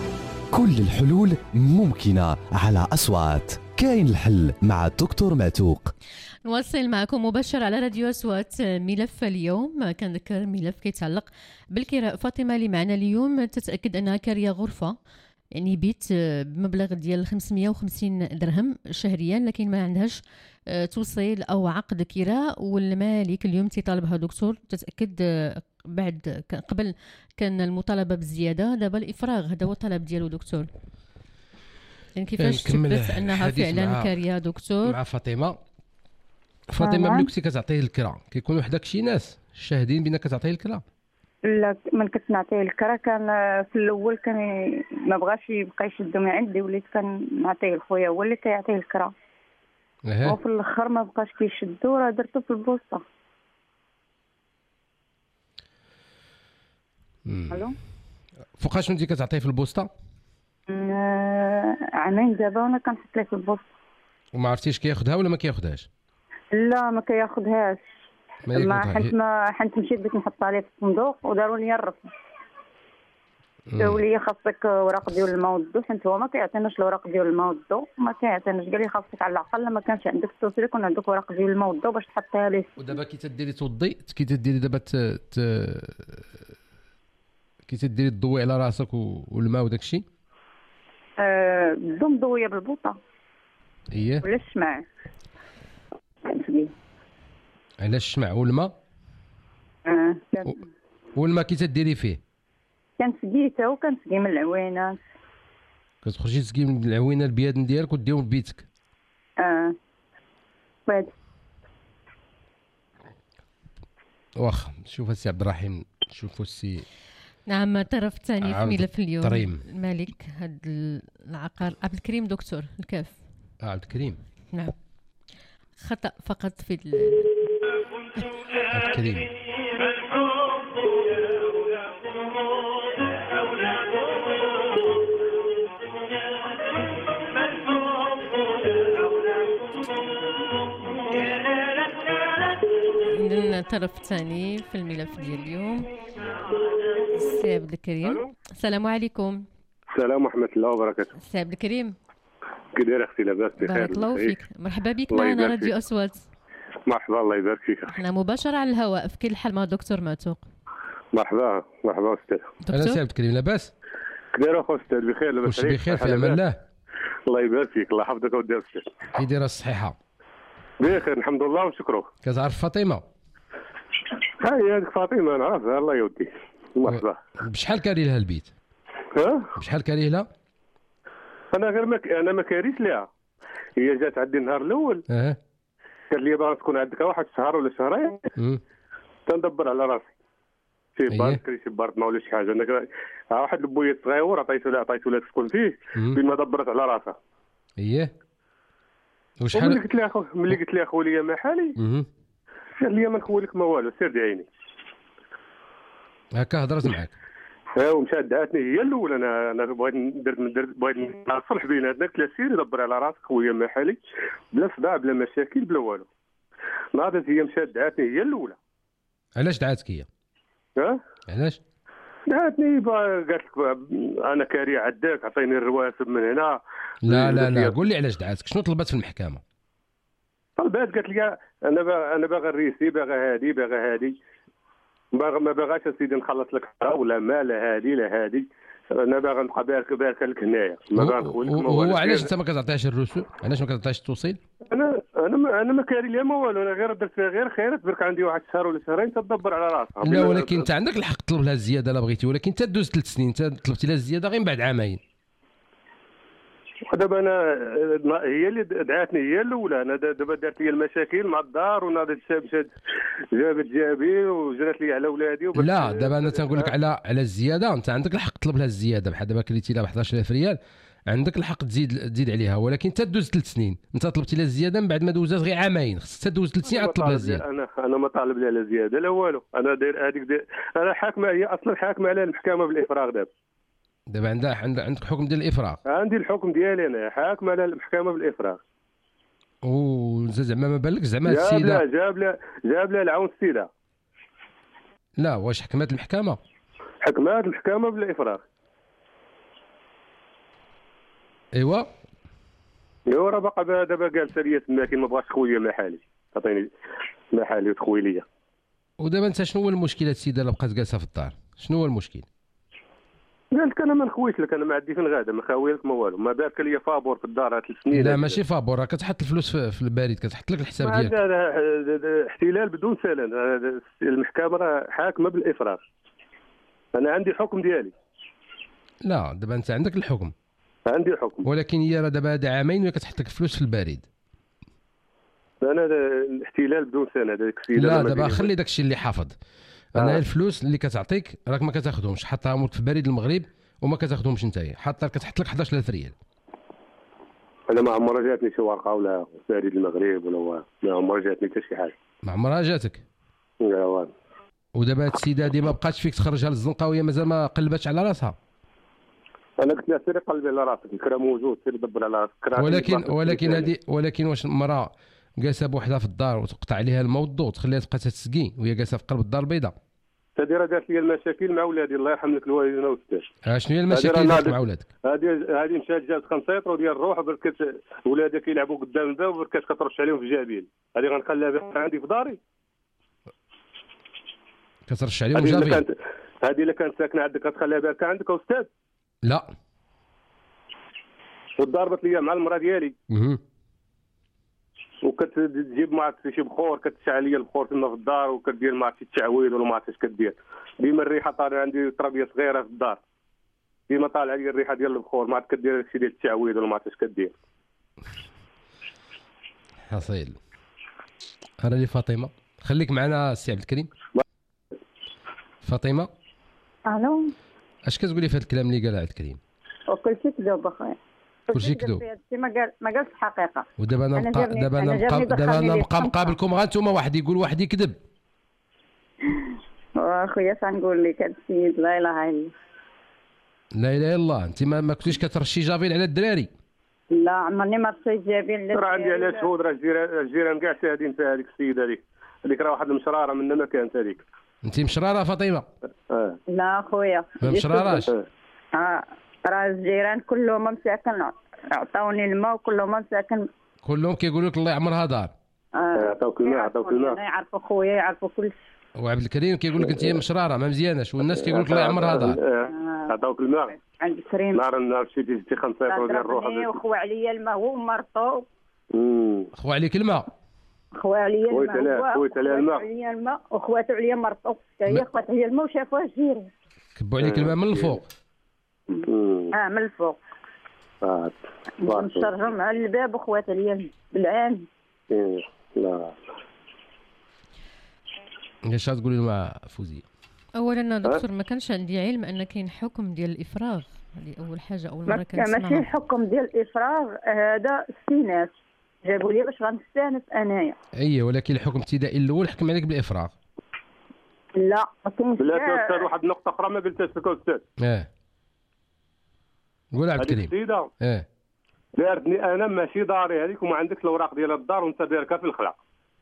كل الحلول ممكنة على أصوات. كاين الحل مع الدكتور معتوق. نواصل معكم مباشر على راديو أصوات. ملف اليوم كنذكر ملف كيتعلق بالكراء. فاطمة اللي معنا اليوم تتأكد أنها كارية غرفة، يعني بيت بمبلغ ديال خمسمية وخمسين درهم شهريا، لكن ما عندهاش توصيل او عقد كراء، والمالك اليوم تيطالبها دكتور تتاكد بعد قبل كان المطالبه بالزياده، دابا الافراغ. هذا هو الطلب ديالو دكتور. يعني كيفاش تثبت انها فعلا كاريه دكتور؟ مع فاطمه. فاطمه ملي كنتي كتعطيه الكراء كيكونوا حداك شي ناس شاهدين بانك كتعطيه الكراء؟ لا، من كنت نعطيه الكرا كان في الاول كان ما بغاش يبقى يشدو من عندي، وليت كنعطيه لخويا هو اللي كيعطيه الكرا. أه. وفي الاخر ما بقاش كيشدو، راه درتو في البوسطه. الو فوقاش انت كتعطيه في البوسطه؟ آه... عامين دابا وانا كنحط ليه في البوسطه. وما عرفتيش كياخذها ولا ما كياخذهاش؟ لا ما كياخذهاش. ما حنت ما حنت مشيت بغيت نحطها ليه في الصندوق وداروا لي الرسم. قالوا لي خاصك ورق ديال الماء والضو، حيت هو ما كيعطيناش الورق ديال الماء والضو، ما كيعطيناش. قال لي خاصك على الاقل ما كانش عندك التوصيل يكون عندك ورق ديال الماء والضو باش تحطيها ليه. ودابا كي تديري توضي كي تديري دابا ت... ت... كي تديري تضوي على راسك والماء وداك الشيء؟ اه الضو مضويه بالبوطه. اييه ولا الشمع كنسقيه. على الشمع والماء؟ اه و... والماء كي تديري فيه؟ كنسقيه حتى هو، كنسقيه من العوينات. كتخرجي تسقي من العوينه البيادن ديالك وديهم لبيتك؟ اه بعد واخا. شوف السي عبد الرحيم، شوفوا السي. نعم الطرف الثاني في ملف اليوم طريم. المالك هذا العقار عبد الكريم دكتور الكاف. اه عبد الكريم. نعم خطأ فقط في ال... عبد الكريم. الطرف الثاني في الملف ديال اليوم السي عبد الكريم. السلام عليكم. السلام ورحمة الله وبركاته. السي عبد الكريم كي داير اختي؟ لاباس بخير؟ بارك الله فيك. مرحبا بك معنا راديو أصوات. مرحبا الله يبارك فيك. احنا مباشرة على الهواء في كل الحال مع دكتور معتوق. مرحبا مرحبا استاذ. اهلا سي عبد الكريم لاباس؟ كي داير اخو استاذ؟ بخير لاباس عليك؟ بخير في امان الله. الله يبارك فيك الله يحفظك ودي استاذ. كي دايره الصحيحة؟ بخير الحمد لله ونشكروه. كتعرف فاطمة؟ هاي هذيك فاطمة نعرفها الله يودي. مرحبا. بشحال كاري لها البيت؟ ها؟ بشحال كاري لها؟ انا غير مك... انا ما كاريش ليها. هي جات عندي النهار الاول اه قال لي باغا تكون عندك واحد شهر ولا شهرين تندبر على راسي شي بارك شي بارك ما ولا شي حاجه. انا واحد البويت صغيور عطيته لها عطيته لها تسكن فيه بين ما دبرت على راسها. اييه وشحال ملي قلت لها اخو ملي قلت لها خويا ما حالي قال لي ما نخولك ما والو سير دعيني. هكا هضرت معاك؟ ها ومشات دعاتني هي الاول. انا انا بغيت ندير ندير بغيت نصلح بيناتنا قلت لها سيري دبر على راسك خويا ما حالي بلا صداع بلا مشاكل بلا والو. ناضت هي مشات دعاتني هي الاولى. علاش دعاتك هي؟ ها علاش؟ دعاتني قالت لك انا كاري عداك عطيني الرواتب من هنا. لا لا لا قول لي علاش دعاتك؟ شنو طلبت في المحكمه؟ طلبات قالت لي انا با انا باغا الريسي باغا هادي باغا هادي باغا ما باغاش اسيدي نخلص لك ولا ما لا هادي لا هادي انا باغا نبقى بارك بارك لك هنايا ما باغا نقول لك. هو علاش انت ما كتعطيهاش الرسوم؟ علاش ما كتعطيهاش التوصيل؟ انا انا ما انا ما كاري ليها ما والو. انا غير درت فيها غير خير تبارك عندي واحد شهر ولا شهرين تدبر على راسها. لا ولكن انت عندك الحق تطلب لها الزياده لا بغيتي ولكن انت دوز ثلاث سنين انت طلبتي لها الزياده غير من بعد عامين. دابا انا هي اللي دعاتني هي الاولى. انا دابا دارت لي المشاكل مع الدار وناضت مشات جابت جابي وجرات لي على ولادي. لا دابا انا تنقول لك على على الزياده انت عندك الحق تطلب لها الزياده بحال دابا كليتي لها ب احد عشر ألف ريال عندك الحق تزيد تزيد عليها ولكن انت دوز ثلاث سنين. انت طلبتي لها الزياده من بعد ما دوزات غير عامين خصك تدوز ثلاث سنين عاد تطلب لها الزياده. انا انا ما طالب لها لا زياده لا والو. انا داير هذيك داير انا حاكمه هي اصلا حاكمه على المحكمه بالافراغ. دابا دابا عندها عندك حكم ديال الافراغ؟ عندي الحكم ديالي انا حاكم على المحكمه بالافراغ. وزعما ما بالك زعما هاد السيده السيده جاب لها جاب لها العون السيده. لا واش حكمات المحكمه؟ حكمات المحكمه بالافراغ. ايوا ايوا راه باقا دابا جالسه ليا تما كي ما بغاش خويا ما حالي تعطيني ما حالي وتخوي ليا. ودابا انت شنو هو المشكل السيده اللي بقات جالسه في الدار؟ شنو هو المشكل؟ قال لك انا ما نخويش لك انا ما عندي فين غادا ما خاوي لك ما والو. ما بارك ليا فابور في الدار ثلاث سنين. لا ماشي فابور راه كتحط الفلوس في, في البريد كتحط لك الحساب ديالك. هذا احتلال بدون سلام. المحكمه راه حاكمه بالافراغ. انا عندي حكم ديالي. لا دابا انت عندك الحكم. عندي حكم ولكن هي راه دابا هذا عامين وهي كتحط لك الفلوس في البريد. انا الاحتلال بدون سنه هذاك السيد. لا دابا خلي داك الشيء اللي حافظ. انا آه. الفلوس اللي كتعطيك راك ما كتاخذهمش حطها موت في بريد المغرب وما كتاخذهمش نتايا حتى كتحط لك احد عشر ألف ريال. انا ما عمرها جاتني شي ورقه ولا بريد المغرب ولا ما عمرها جاتني حتى شي حاجه. ما عمرها جاتك؟ لا والو. ودابا هاد السيده هادي ما بقاتش فيك تخرجها للزنقه وهي مازال ما قلباتش على راسها؟ انا قلت لها سيري قلبي على راسك الكرا موجود سيري دبر على راسك. ولكن ولكن هذه ولكن واش المراه جالسه بوحدها في الدار وتقطع عليها الماء والضوء تخليها تبقى تسقي وهي جالسه في قلب الدار البيضاء؟ هذه راه دارت لي المشاكل مع ولادي الله يرحم لك الوالدين والاستاذ. شنو هي المشاكل اللي دارت مع ولادك؟ هذه هذه مشات جات خمسيطرو ديال الروح بركات ولادها كيلعبوا قدام الباب وبركات كترش عليهم في جابيل. هذه غنخليها عندي في داري كترش عليهم جابيل. هذه اللي كانت ساكنه عندك كتخليها باركه عندك استاذ؟ لا وضربت لي مع المراه ديالي. اها وكتجيب ما عرفت شي بخور كتشعل لي البخور تما في الدار وكدير ما عرفت شي التعويض ولا ما عرفت اش كدير. ديما الريحه طالعه عندي ترابيه صغيره في الدار ديما طالعه لي الريحه ديال البخور ما عرفت كدير داكشي ديال التعويض ولا ما عرفت اش كدير. حصيل انا لي فاطمه خليك معنا السي عبد الكريم. فاطمه الو اش كتقولي في هذا الكلام اللي قال عبد الكريم؟ وكلشي كذوب اخويا كلشي كذوب. ما قال ما قالش الحقيقه. ودابا انا نبقى دابا انا نبقى دابا انا نبقى مقابلكم غير نتوما واحد يقول واحد يكذب. واخويا سنقول لك هذا السيد لا اله الا الله. لا اله الا الله. انت ما, ما كنتيش كترشي جافيل على الدراري؟ لا عمرني ما رشيت جافيل. راه عندي على شهود راه الجيران الجيران كاع شاهدين في هذيك السيده هذيك هذيك راه واحد المشراره من ما كانت هذيك. انت مشراره فاطمه؟ اه لا خويا ما مشراراش. اه راه الجيران كلهم مساكن عطاوني الماء وكلهم مساكن كلهم كيقولوا لك الله يعمرها دار. اه عطاوك الماء عطاوك الماء. يعرفوا خويا يعرفوا كل شيء. وعبد الكريم كيقول لك انت مشراره ما مزياناش والناس كيقول لك الله يعمرها دار. عطاوك الماء عند كريم نهار نهار مشيتي جبتي خمسة يطرو ديال روحك وخوى عليا الماء هو ومرتو. خو عليك الماء. خوى عليا الماء خويت عليها الماء عليا الماء وخواتو عليا مرتو حتى هي خوات عليا الماء وشافوها الجيران كبوا عليك الماء من الفوق. اه من الفوق نشرهم على الباب وخوات عليا بالعام. لا اش تقولي مع فوزيه؟ اولا دكتور ما كانش عندي علم ان كاين حكم ديال الافراغ، هذه اول حاجه اول مره كنسمعها. ماشي الحكم ديال الافراغ هذا استئناس جابوا لي باش غنستانس انايا. اي ولكن الحكم الابتدائي الاول حكم عليك بالافراغ. لا ما كاينش. بلاتي استاذ واحد النقطه اخرى ما قلتهاش لك استاذ. اه قول عبد الكريم. السيده اه دارتني انا ماشي داري هذيك وما عندكش الاوراق ديال الدار وانت داركها في الخلا.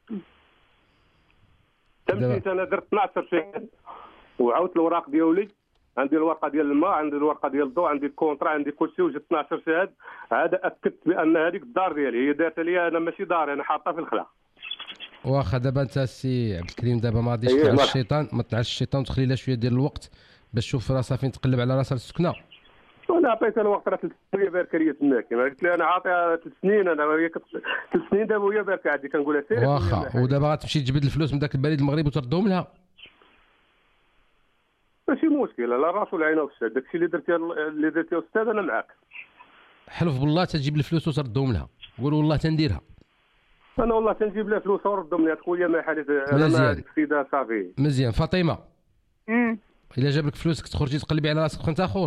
تمشيت انا درت اثناش شهر وعاودت الاوراق ديالي، عندي الورقه ديال الماء عندي الورقه ديال الضوء عندي الكونطرا عندي كل شيء وجبت اثناش شهاد. هذا اكدت بان هذيك الدار ديالي هي دارت لي انا ماشي داري انا حاطها في الخلا. واخا دابا انت السي عبد الكريم دابا ما غاديش تطلع الشيطان ما تطلعش الشيطان وتخلي لها شويه ديال الوقت باش تشوف راسها فين تقلب على راسها السكنه. انا عطيتها الوقت راه ثلاث سنين باركه لي تماك قلت لها انا عاطيها ثلاث سنين انا وهي ثلاث سنين دابا وهي باركه عندي كنقولها سير. واخا ودابا غتمشي تجبد الفلوس من ذاك البريد المغرب وتردهم لها. ماشي مشكل لا راس ولا عين استاذ داكشي اللي درتي اللي درتي استاذ انا معاك. حلف بالله تجيب الفلوس وتردهم لها قول والله تنديرها. انا والله تنجيب لها فلوس وردهم لها تقول لي ما حالت انا ما هذيك السيده صافي. مزيان فاطمه. امم الا جاب لك فلوسك تخرجي تقلبي على راسك خنت اخر.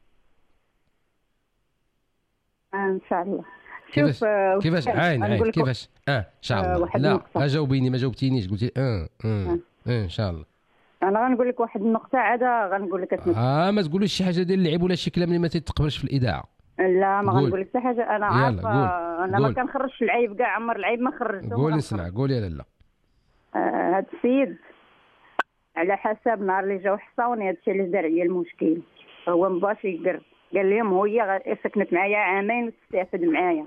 ان شاء الله. كيفاش كيفاش عين عين كيفاش اه ان شاء الله. لا لا جاوبيني ما جاوبتينيش قلتي اه اه ان شاء الله. انا غنقول لك واحد النقطه عاده غنقول لك اه ما تقوليش شي حاجه ديال اللعب ولا شي كلام اللي ما تتقبلش في الاذاعه. لا ما غنقول لك حتى حاجه انا عارفه انا قول. ما كنخرجش العيب كاع عمر العيب ما خرجته. قولي نسمع قولي لا لا. آه هاد السيد على حسب نهار اللي جاو حصاوني هادشي اللي دار عليا المشكل هو مبغاش يقر قال لهم هي سكنت معايا عامين وتستافد معايا.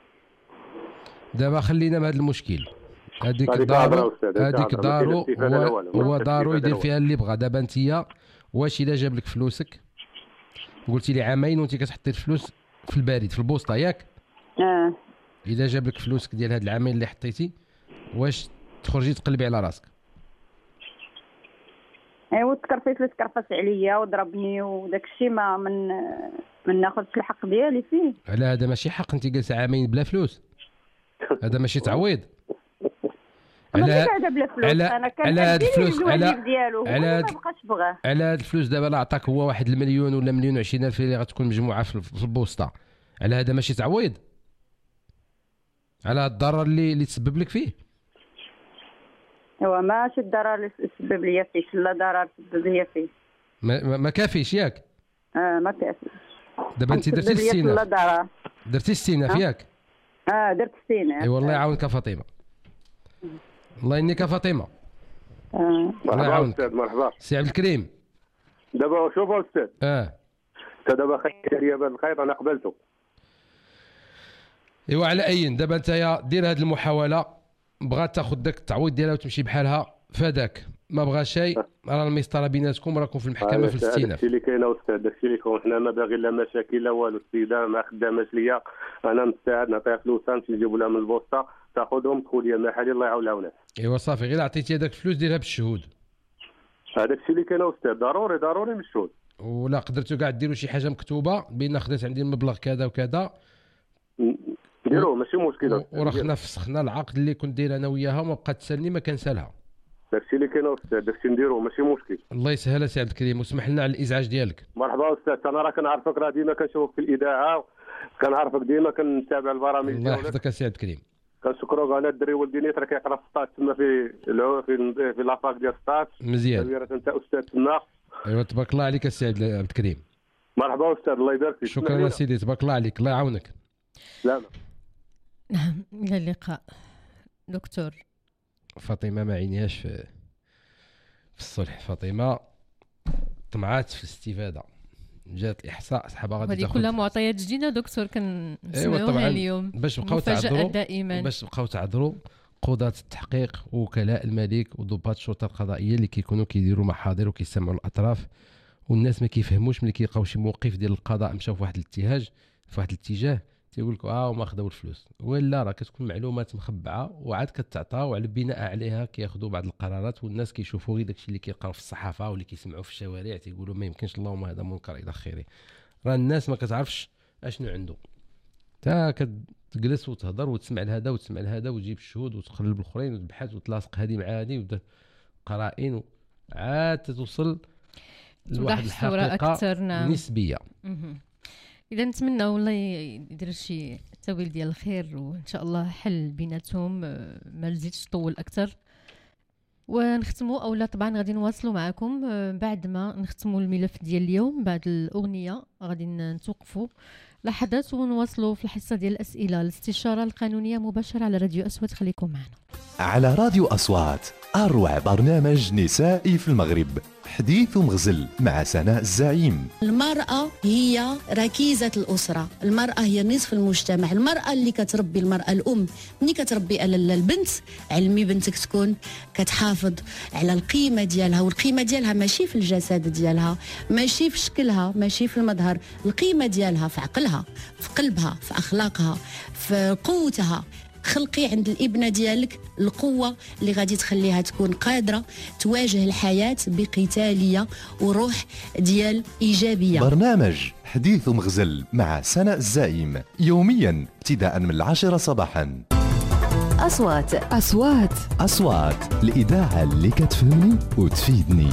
دابا خلينا من هذا المشكل. هذيك دارو هذيك دارو هو, هو دارو يدير فيها اللي بغى. دابا انت واش الا جاب لك فلوسك قلتي لي عامين وانت كتحطي الفلوس في البريد في البوسطه ياك؟ اه الا جاب لك فلوسك ديال هاد العامين اللي حطيتي واش تخرجي تقلبي على راسك؟ ايوا تكرفيت لي تكرفس عليا وضربني وداك الشيء ما من من ناخذش الحق ديالي فيه. على هذا ماشي حق انت جالسه عامين بلا فلوس. هذا ماشي تعويض. على على على هاد الفلوس على على هاد على هاد الفلوس دابا لا عطاك هو واحد المليون ولا مليون وعشرين الف اللي غتكون مجموعه في البوسطه. على هذا ماشي تعويض على هاد الضرر اللي اللي تسبب لك فيه. ايوا ماشي الضرر اللي تسبب لي فيه لا ضرر تسبب لي فيه ما, ما كافيش ياك؟ اه ما كافيش. دابا انت درتي ستين درتي ستين ياك؟ اه درت ستين. اي والله يعاونك فاطمه. الله ينيك فاطمه. اه الله يعاونك مرحبا سي عبد الكريم. دابا شوف استاذ اه انت دابا خير لي هذا الخيط انا قبلته. ايوا على اي دابا انت دير هذه المحاوله بغات تاخذ داك التعويض ديالها وتمشي بحالها فداك ما بغى شيء راه المسطره بيناتكم راكم في المحكمه في الاستئناف. داكشي اللي كاين استاذ داكشي اللي كاين حنا ما باغيين لا مشاكل لا والو. السيده ما خداماش ليا انا مستعد نعطيها فلوسها نمشي نجيبوا لها من البوسطه تاخذهم تقول لي ما حالي الله يعاون العونات. ايوا صافي غير عطيتي هذاك الفلوس ديرها بالشهود. هذاك الشيء اللي كاين استاذ ضروري ضروري من الشهود. ولا قدرتوا كاع ديروا شي حاجه مكتوبه بان خدات عندي المبلغ كذا وكذا ديروه ماشي مشكل. ورحنا فسخنا العقد اللي كنت داير انا وياها وما بقات تسالني ما كنسالها. داكشي اللي كاين استاذ داكشي نديروه ماشي مشكل. الله يسهل سي عبد الكريم وسمح لنا على الازعاج ديالك. مرحبا استاذ انا راه كنعرفك راه ديما كنشوفك في الاذاعه كنعرفك ديما كنتابع البرامج الله يحفظك سي عبد الكريم. كنشكروك انا الدري ولدي نيت راه كيقرا في السطاج تما في في في لافاك ديال السطاج. مزيان انت استاذ تما. ايوا تبارك الله عليك السي عبد الكريم. مرحبا استاذ الله يبارك فيك. شكرا سيدي تبارك الله عليك الله يعاونك. سلام. نعم الى اللقاء دكتور. فاطمه ما عينيهاش في في الصلح. فاطمه طمعات في الاستفاده، جات الاحصاء صحابها غادي هذه تاخذ كلها معطيات جديده دكتور كنسمعوها اليوم باش نبقاو تعذروا دائما باش نبقاو تعذروا قضاة التحقيق ووكلاء الملك وضباط الشرطه القضائيه اللي كيكونوا كيديروا محاضر وكيسمعوا الاطراف، والناس ما كيفهموش ملي كيلقاو شي موقف ديال القضاء مشاو في واحد الاتجاه في واحد الاتجاه تيقول لك اه وما خداو الفلوس، ولا راه كتكون معلومات مخبعه وعاد كتعطى وعلى بناء عليها كياخذوا بعض القرارات، والناس كيشوفوا غير داكشي اللي كيلقاو في الصحافه واللي كيسمعوا في الشوارع تيقولوا ما يمكنش اللهم هذا منكر الى اخره. راه الناس ما كتعرفش اشنو عنده، تا كتجلس وتهضر وتسمع لهذا وتسمع لهذا وتجيب الشهود وتقلب الاخرين وتبحث وتلاصق هذه مع هذه قرائن عاد توصل لواحد الحقيقه نعم. نسبيه. اذا نتمنى والله يدير شي تاويل ديال الخير وان شاء الله حل بيناتهم ما نزيدش طول اكثر. ونختموا اولا طبعا غادي نواصلوا معكم بعد ما نختموا الملف ديال اليوم. بعد الاغنيه غادي نتوقفوا لحظات ونواصلوا في الحصه ديال الاسئله. الاستشاره القانونيه مباشره على راديو أصوات، خليكم معنا على راديو أصوات. أروع برنامج نسائي في المغرب، حديث ومغزل مع سناء الزعيم. المرأة هي ركيزة الأسرة، المرأة هي نصف المجتمع، المرأة اللي كتربي، المرأة الأم ملي كتربي البنت علمي بنتك تكون كتحافظ على القيمة ديالها، والقيمة ديالها ماشي في الجسد ديالها، ماشي في شكلها، ماشي في المظهر، القيمة ديالها في عقلها، في قلبها، في أخلاقها، في قوتها. خلقي عند الابنة ديالك القوة اللي غادي تخليها تكون قادرة تواجه الحياة بقتالية وروح ديال إيجابية. برنامج حديث ومغزل مع سناء الزعيم يوميا ابتداء من العاشرة صباحا. أصوات أصوات أصوات الإذاعة اللي كتفهمني وتفيدني.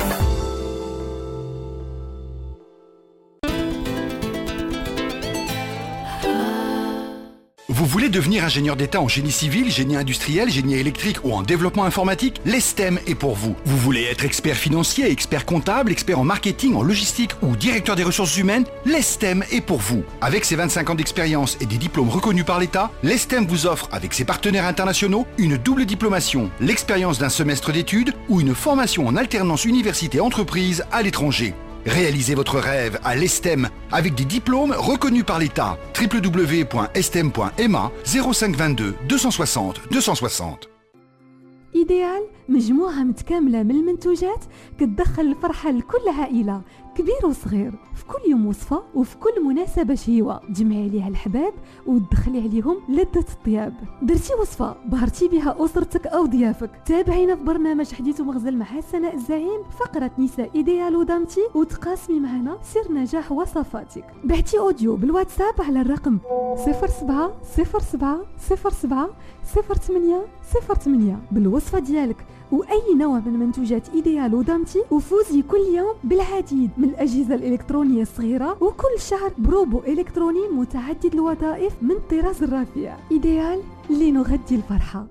Vous voulez devenir ingénieur d'État en génie civil, génie industriel, génie électrique ou en développement informatique? L'E S T E M est pour vous. Vous voulez être expert financier, expert comptable, expert en marketing, en logistique ou directeur des ressources humaines? L'E S T E M est pour vous. Avec ses vingt-cinq ans d'expérience et des diplômes reconnus par l'État, l'E S T E M vous offre, avec ses partenaires internationaux, une double diplomation, l'expérience d'un semestre d'études ou une formation en alternance université-entreprise à l'étranger. Réalisez votre rêve à l'E S T E M avec des diplômes reconnus par l'État. w w w point s t e m point m a zéro cinq vingt-deux deux cent soixante deux cent soixante. إيديال مجموعة متكاملة من المنتوجات كتدخل الفرحة لكل عائلة كبير وصغير، في كل يوم وصفة وفي كل مناسبة شهيوة تجمعي عليها الحباب وتدخلي عليهم لذة الطياب. درتي وصفة بهرتي بها أسرتك أو ضيافك، تابعينا في برنامج حديث ومغزل مع سناء الزعيم فقرة نساء إيديال ودامتي وتقاسمي معنا سر نجاح وصفاتك. بعتي أوديو بالواتساب على الرقم صفر سبعة صفر سبعة صفر سبعة صفر ثمانية صفر ثمانية بالوصفة ديالك وأي نوع من منتوجات إيديال ودامتي، وفوزي كل يوم بالعديد من الأجهزة الإلكترونية الصغيرة وكل شهر بروبو إلكتروني متعدد الوظائف من طراز الرفيع. إيديال لنغذي الفرحة.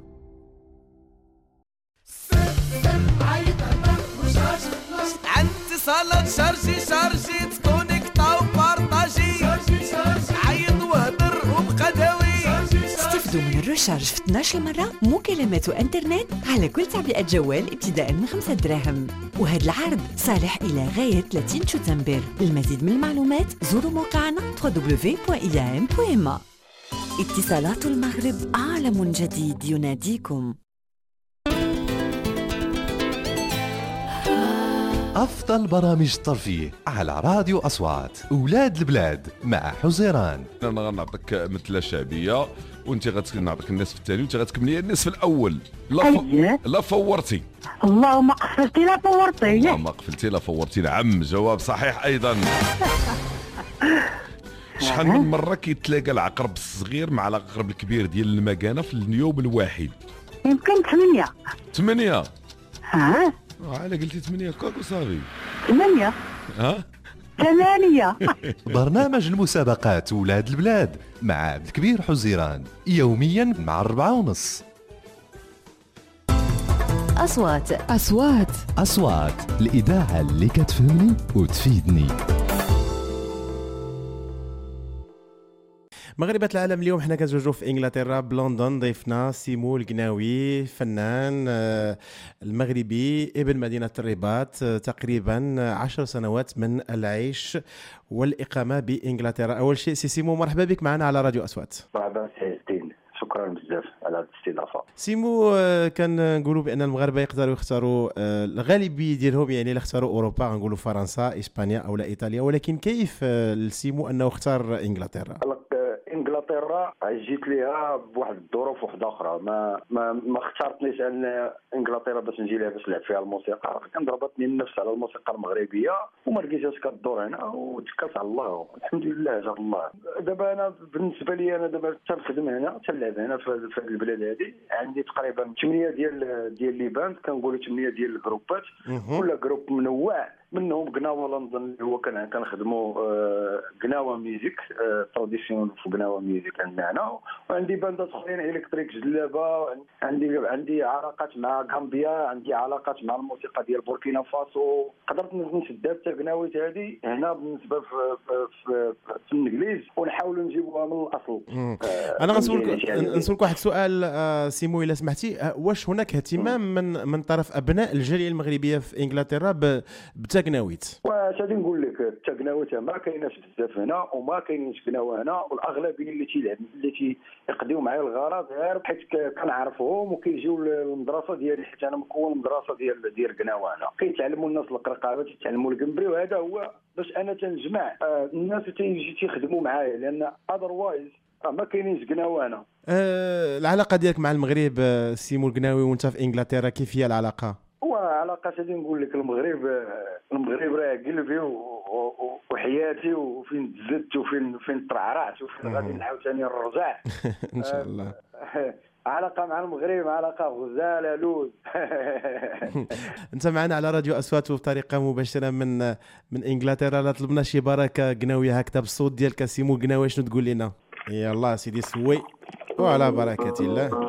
عن اتصالات شارجي شارجي تكونيكتا وبارطاجي عيط وهدر وبقى داوي. استفدوا من الرشارج في اثناش مرة مكالمات وانترنت على كل تعبئة جوال ابتداء من خمسة دراهم. وهذا العرض صالح إلى غاية ثلاثين شتنبر. للمزيد من المعلومات زوروا موقعنا دبليو دبليو دبليو دوت إي إيه إم دوت إم إيه. اتصالات المغرب عالم جديد يناديكم. أفضل برامج الترفيه على راديو أصوات. أولاد البلاد مع حزيران. أنا غنعطيك مثلة شعبية وأنت غتنعطيك الناس في الثاني وأنت غتكملي الناس في الأول. لا ف... لا فورتي. اللهم قفلتي لا فورتي. اللهم قفلتي لا فورتي. نعم جواب صحيح أيضا. شحال من مرة كيتلاقى العقرب الصغير مع العقرب الكبير ديال المكانة في اليوم الواحد؟ يمكن ثمانية. ثمانية؟ ها؟ على قلتي ثمانية كاكو صافي. ثمانية. ها؟ ثمانية. برنامج المسابقات ولاد البلاد مع عبد الكبير حزيران يوميا مع أربعة ونص. أصوات أصوات أصوات الإذاعة اللي كتفهمني وتفيدني. مغربة العالم اليوم حنا كنتواجدوا في انجلترا بلندن. ضيفنا سيمو القناوي، فنان المغربي ابن مدينة الرباط، تقريبا عشر سنوات من العيش والإقامة بإنجلترا. أول شيء سي سيمو، مرحبا بك معنا على راديو أصوات. مرحبا سي الدين، شكرا بزاف على هذه الاستضافه. سيمو، كنقولوا بان المغاربه يقدروا يختاروا الغالبيه ديالهم، يعني اللي اختاروا اوروبا غنقولوا فرنسا، اسبانيا او لا ايطاليا، ولكن كيف لسيمو انه اختار انجلترا؟ انجلترا جيت ليها بواحد الظروف وحده اخرى، ما ما ما اختارتنيش ان انجلترا باش نجي ليها باش نلعب فيها الموسيقى، كان ضربتني النفس على الموسيقى المغربيه وما لقيتهاش كدور هنا وتكلت على الله، الحمد لله جاب الله. دابا انا بالنسبه لي انا دابا تنخدم هنا تنلعب هنا في البلاد هذه، عندي تقريبا ثمانيه ديال ديال لي باند، كنقولوا ثمانيه ديال الجروبات، كل جروب منوع، منهم قناوه لندن اللي هو كان كنخدموا قناوه ميوزيك تراديسيونال في قناوه ميوزيك عندنا هنا، وعندي باندات اخرين الكتريك جلابه، عندي عندي علاقات مع غامبيا، عندي علاقات مع الموسيقى ديال بوركينا فاسو، قدرت نشد حتى قناويت هذه هنا بالنسبه في في في, في الانجليز ونحاولوا نجيبوها من الاصل. آه انا غنسولك نسولك واحد السؤال آه سيمو الا سمحتي، آه واش هناك اهتمام من من طرف ابناء الجاليه المغربيه في انجلترا بتقناويت؟ واش غادي نقول لك، التقناويت ما كايناش بزاف هنا وما كاينينش قناوه هنا، والاغلبيه اللي تيلعب اللي تيقضيو معايا الغرض غير حيت كنعرفهم وكيجيو للمدرسه ديالي، حيت انا مكون مدرسه ديال ديال قناوه هنا، كيتعلموا الناس القرقابه، تيتعلموا القنبري، وهذا هو باش انا تنجمع آه الناس تيجي تيخدموا معايا، لان اذروايز آه ما كاينينش قناوه هنا. أه العلاقه ديالك مع المغرب سيمو القناوي وانت في انجلترا كيف هي العلاقه؟ وعلاقه غادي نقول لك المغرب المغرب راه قلبي وحياتي، وفين تزدت وفين فين ترعرعت وفين غادي نعاوتاني نرجع ان شاء الله. علاقه مع المغرب علاقه غزاله لوز. انت معنا على راديو اصوات وبطريقه مباشره من من انجلترا. لا طلبنا شي بركه قناويه هكذا بالصوت ديالك سيمو قناوي، شنو تقول لنا؟ يلا سيدي سوي وعلى بركه الله.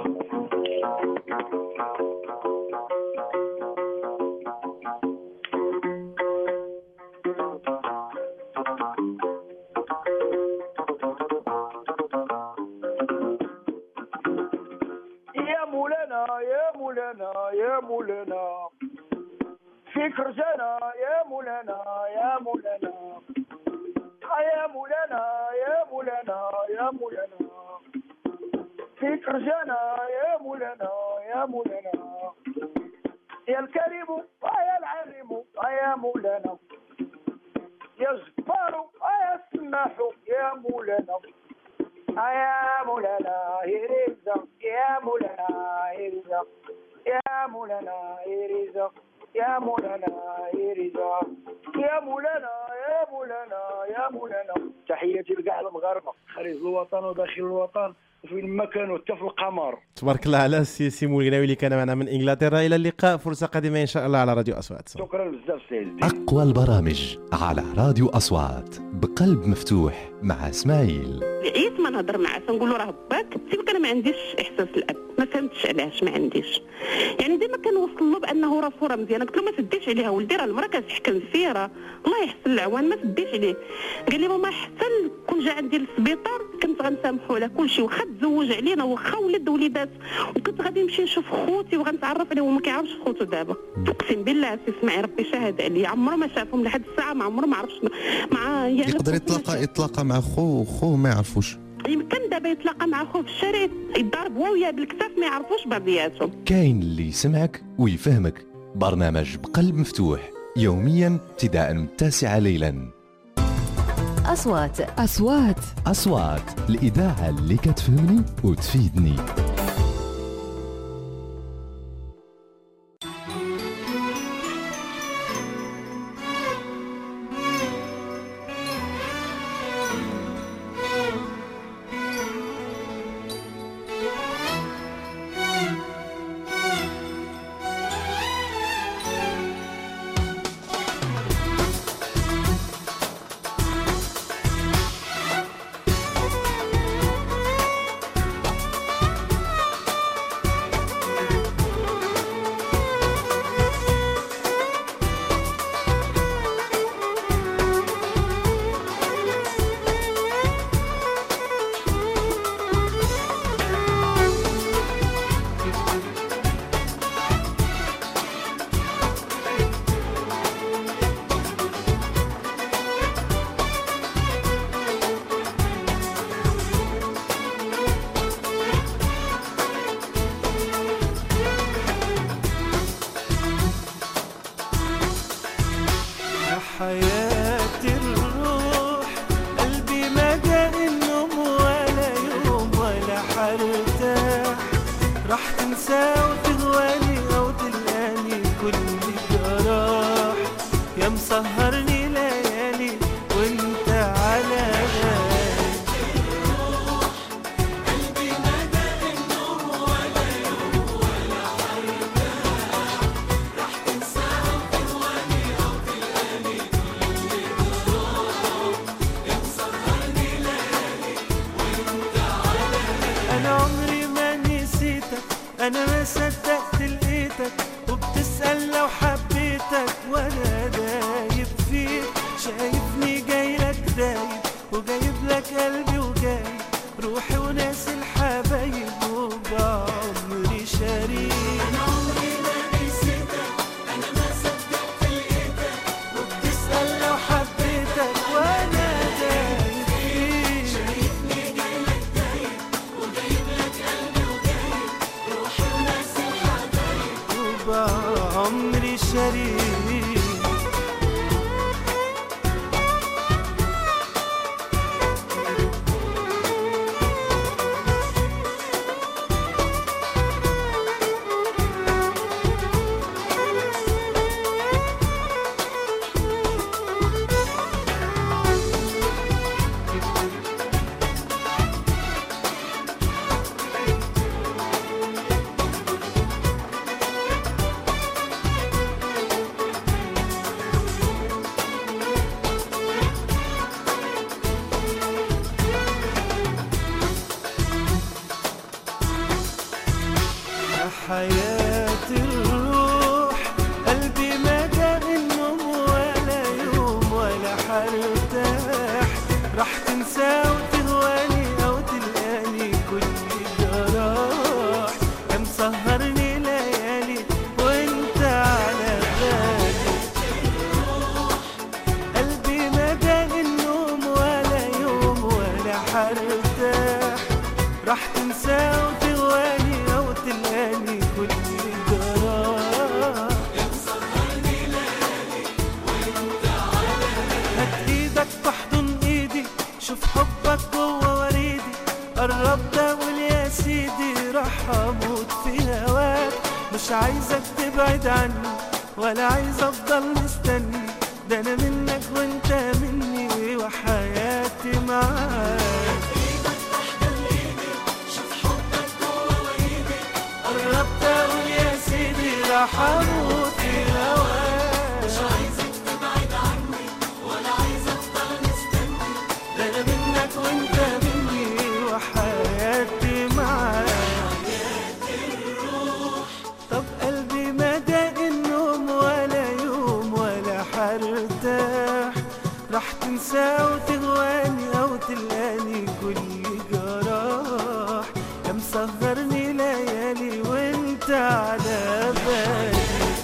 يا مولانا فيك رجانا يا مولانا يا مولانا يا مولانا يا مولانا يا مولانا فيك رجانا يا مولانا يا مولانا يا الكريم يا العليم يا مولانا يا جبار يا السماح يا مولانا يا مولانا يرزق يا مولانا يرزق يا مولانا يرزق يا مولانا يرزق يا مولانا يا مولانا يا مولانا. تحياتي لكاع المغاربه خارج الوطن وداخل الوطن وفين ما كانوا حتى في القمر. تبارك الله على سي سيمو القناوي اللي كان معنا من انجلترا. الى اللقاء، فرصه قادمه ان شاء الله على راديو اصوات. شكرا بزاف سيدي. اقوى البرامج على راديو اصوات بقلب مفتوح مع اسماعيل. عييت ما نهضر معاه تنقول له راه باك سيبك، انا ما عنديش احساس الاب، ما فهمتش علاش ما عنديش، يعني ديما كنوصل له بانه راه صوره مزيانه، قلت له ما تديش عليها ولدي، راه المراه كتحكم فيها، راه الله يحسن العوان ما تديش عليه. قال لي ماما حتى كون جا عندي للسبيطار كنت غنسامحوا على كل شيء، واخا تزوج علينا واخا ولد وليدات، وكنت غادي نمشي نشوف خوتي وغنتعرف عليه وما كيعرفش خوتو دابا. اقسم بالله سي اسمعي ربي شاهد عليا، عمره ما شافهم لحد الساعه، ما عمره ما عرفش مع يعني يقدر يتلاقى يتلاقى مع خو خو ما يعرفوش، يمكن دابا يتلاقى مع خوه في الشارع يضرب هو وياه بالكتاف ما يعرفوش بعضياتهم. كاين اللي يسمعك ويفهمك. برنامج بقلب مفتوح يوميا ابتداء من التاسعة ليلا. أصوات أصوات أصوات الإذاعة اللي كتفهمني وتفيدني. تنسى وتغواني أو تلقاني كل جراح يا مسهرني ليالي وانت على بالي. قلبي مدى النوم ولا يوم ولا حرتاح راح تنسى وتغواني أو تلقاني كل جراح يا مسهرني ليالي وانت على بالي. أنا عمري ما نسيتك أنا ما صدقت لقيتك وبتسأل لو حبيتك وأنا دايب فيك شايفني جاي لك دايب وجايب لك قلبي وجايب روحي وناس الحبايب وبعمري شريك. أنا عمري ما نسيتك أنا ما صدقت لقيتك وبتسأل لو حبيتك وأنا دايب فيك شايفني جاي لك دايب وجايب لك قلبي وجايب روحي وناس الحبايب وبعمري شريك. حياة الروح قلبي ما جاب النوم ولا يوم ولا حرتاح راح تنسى وتهواني أو تلقاني كل جراح يا مسهرني ليالي وانت على بالي. قلبي ما جاب النوم ولا يوم ولا حرتاح راح تنسى وتهواني أو تلقاني كل جراح يا مسهرني ليالي وانت على بالي. هات ايدك تحضن ايدي شوف حبك جوه وريدي قربت اقول يا سيدي راح اموت في هواك مش عايزك تبعد عني ولا عايز افضل مستني ده انا منك وانت مني وحياتي معاك. قربت اقول يا سيدي راح اموت في هواك مش عايزك تبعد عني ولا عايز افضل مستني ده انا منك وانت مني وحياتي معاك. طب قلبي ما داق النوم ولا يوم ولا حرتاح راح تنسى وتغواني او تلقاني كل جراح يا مسهرني ليالي وانت على بالي.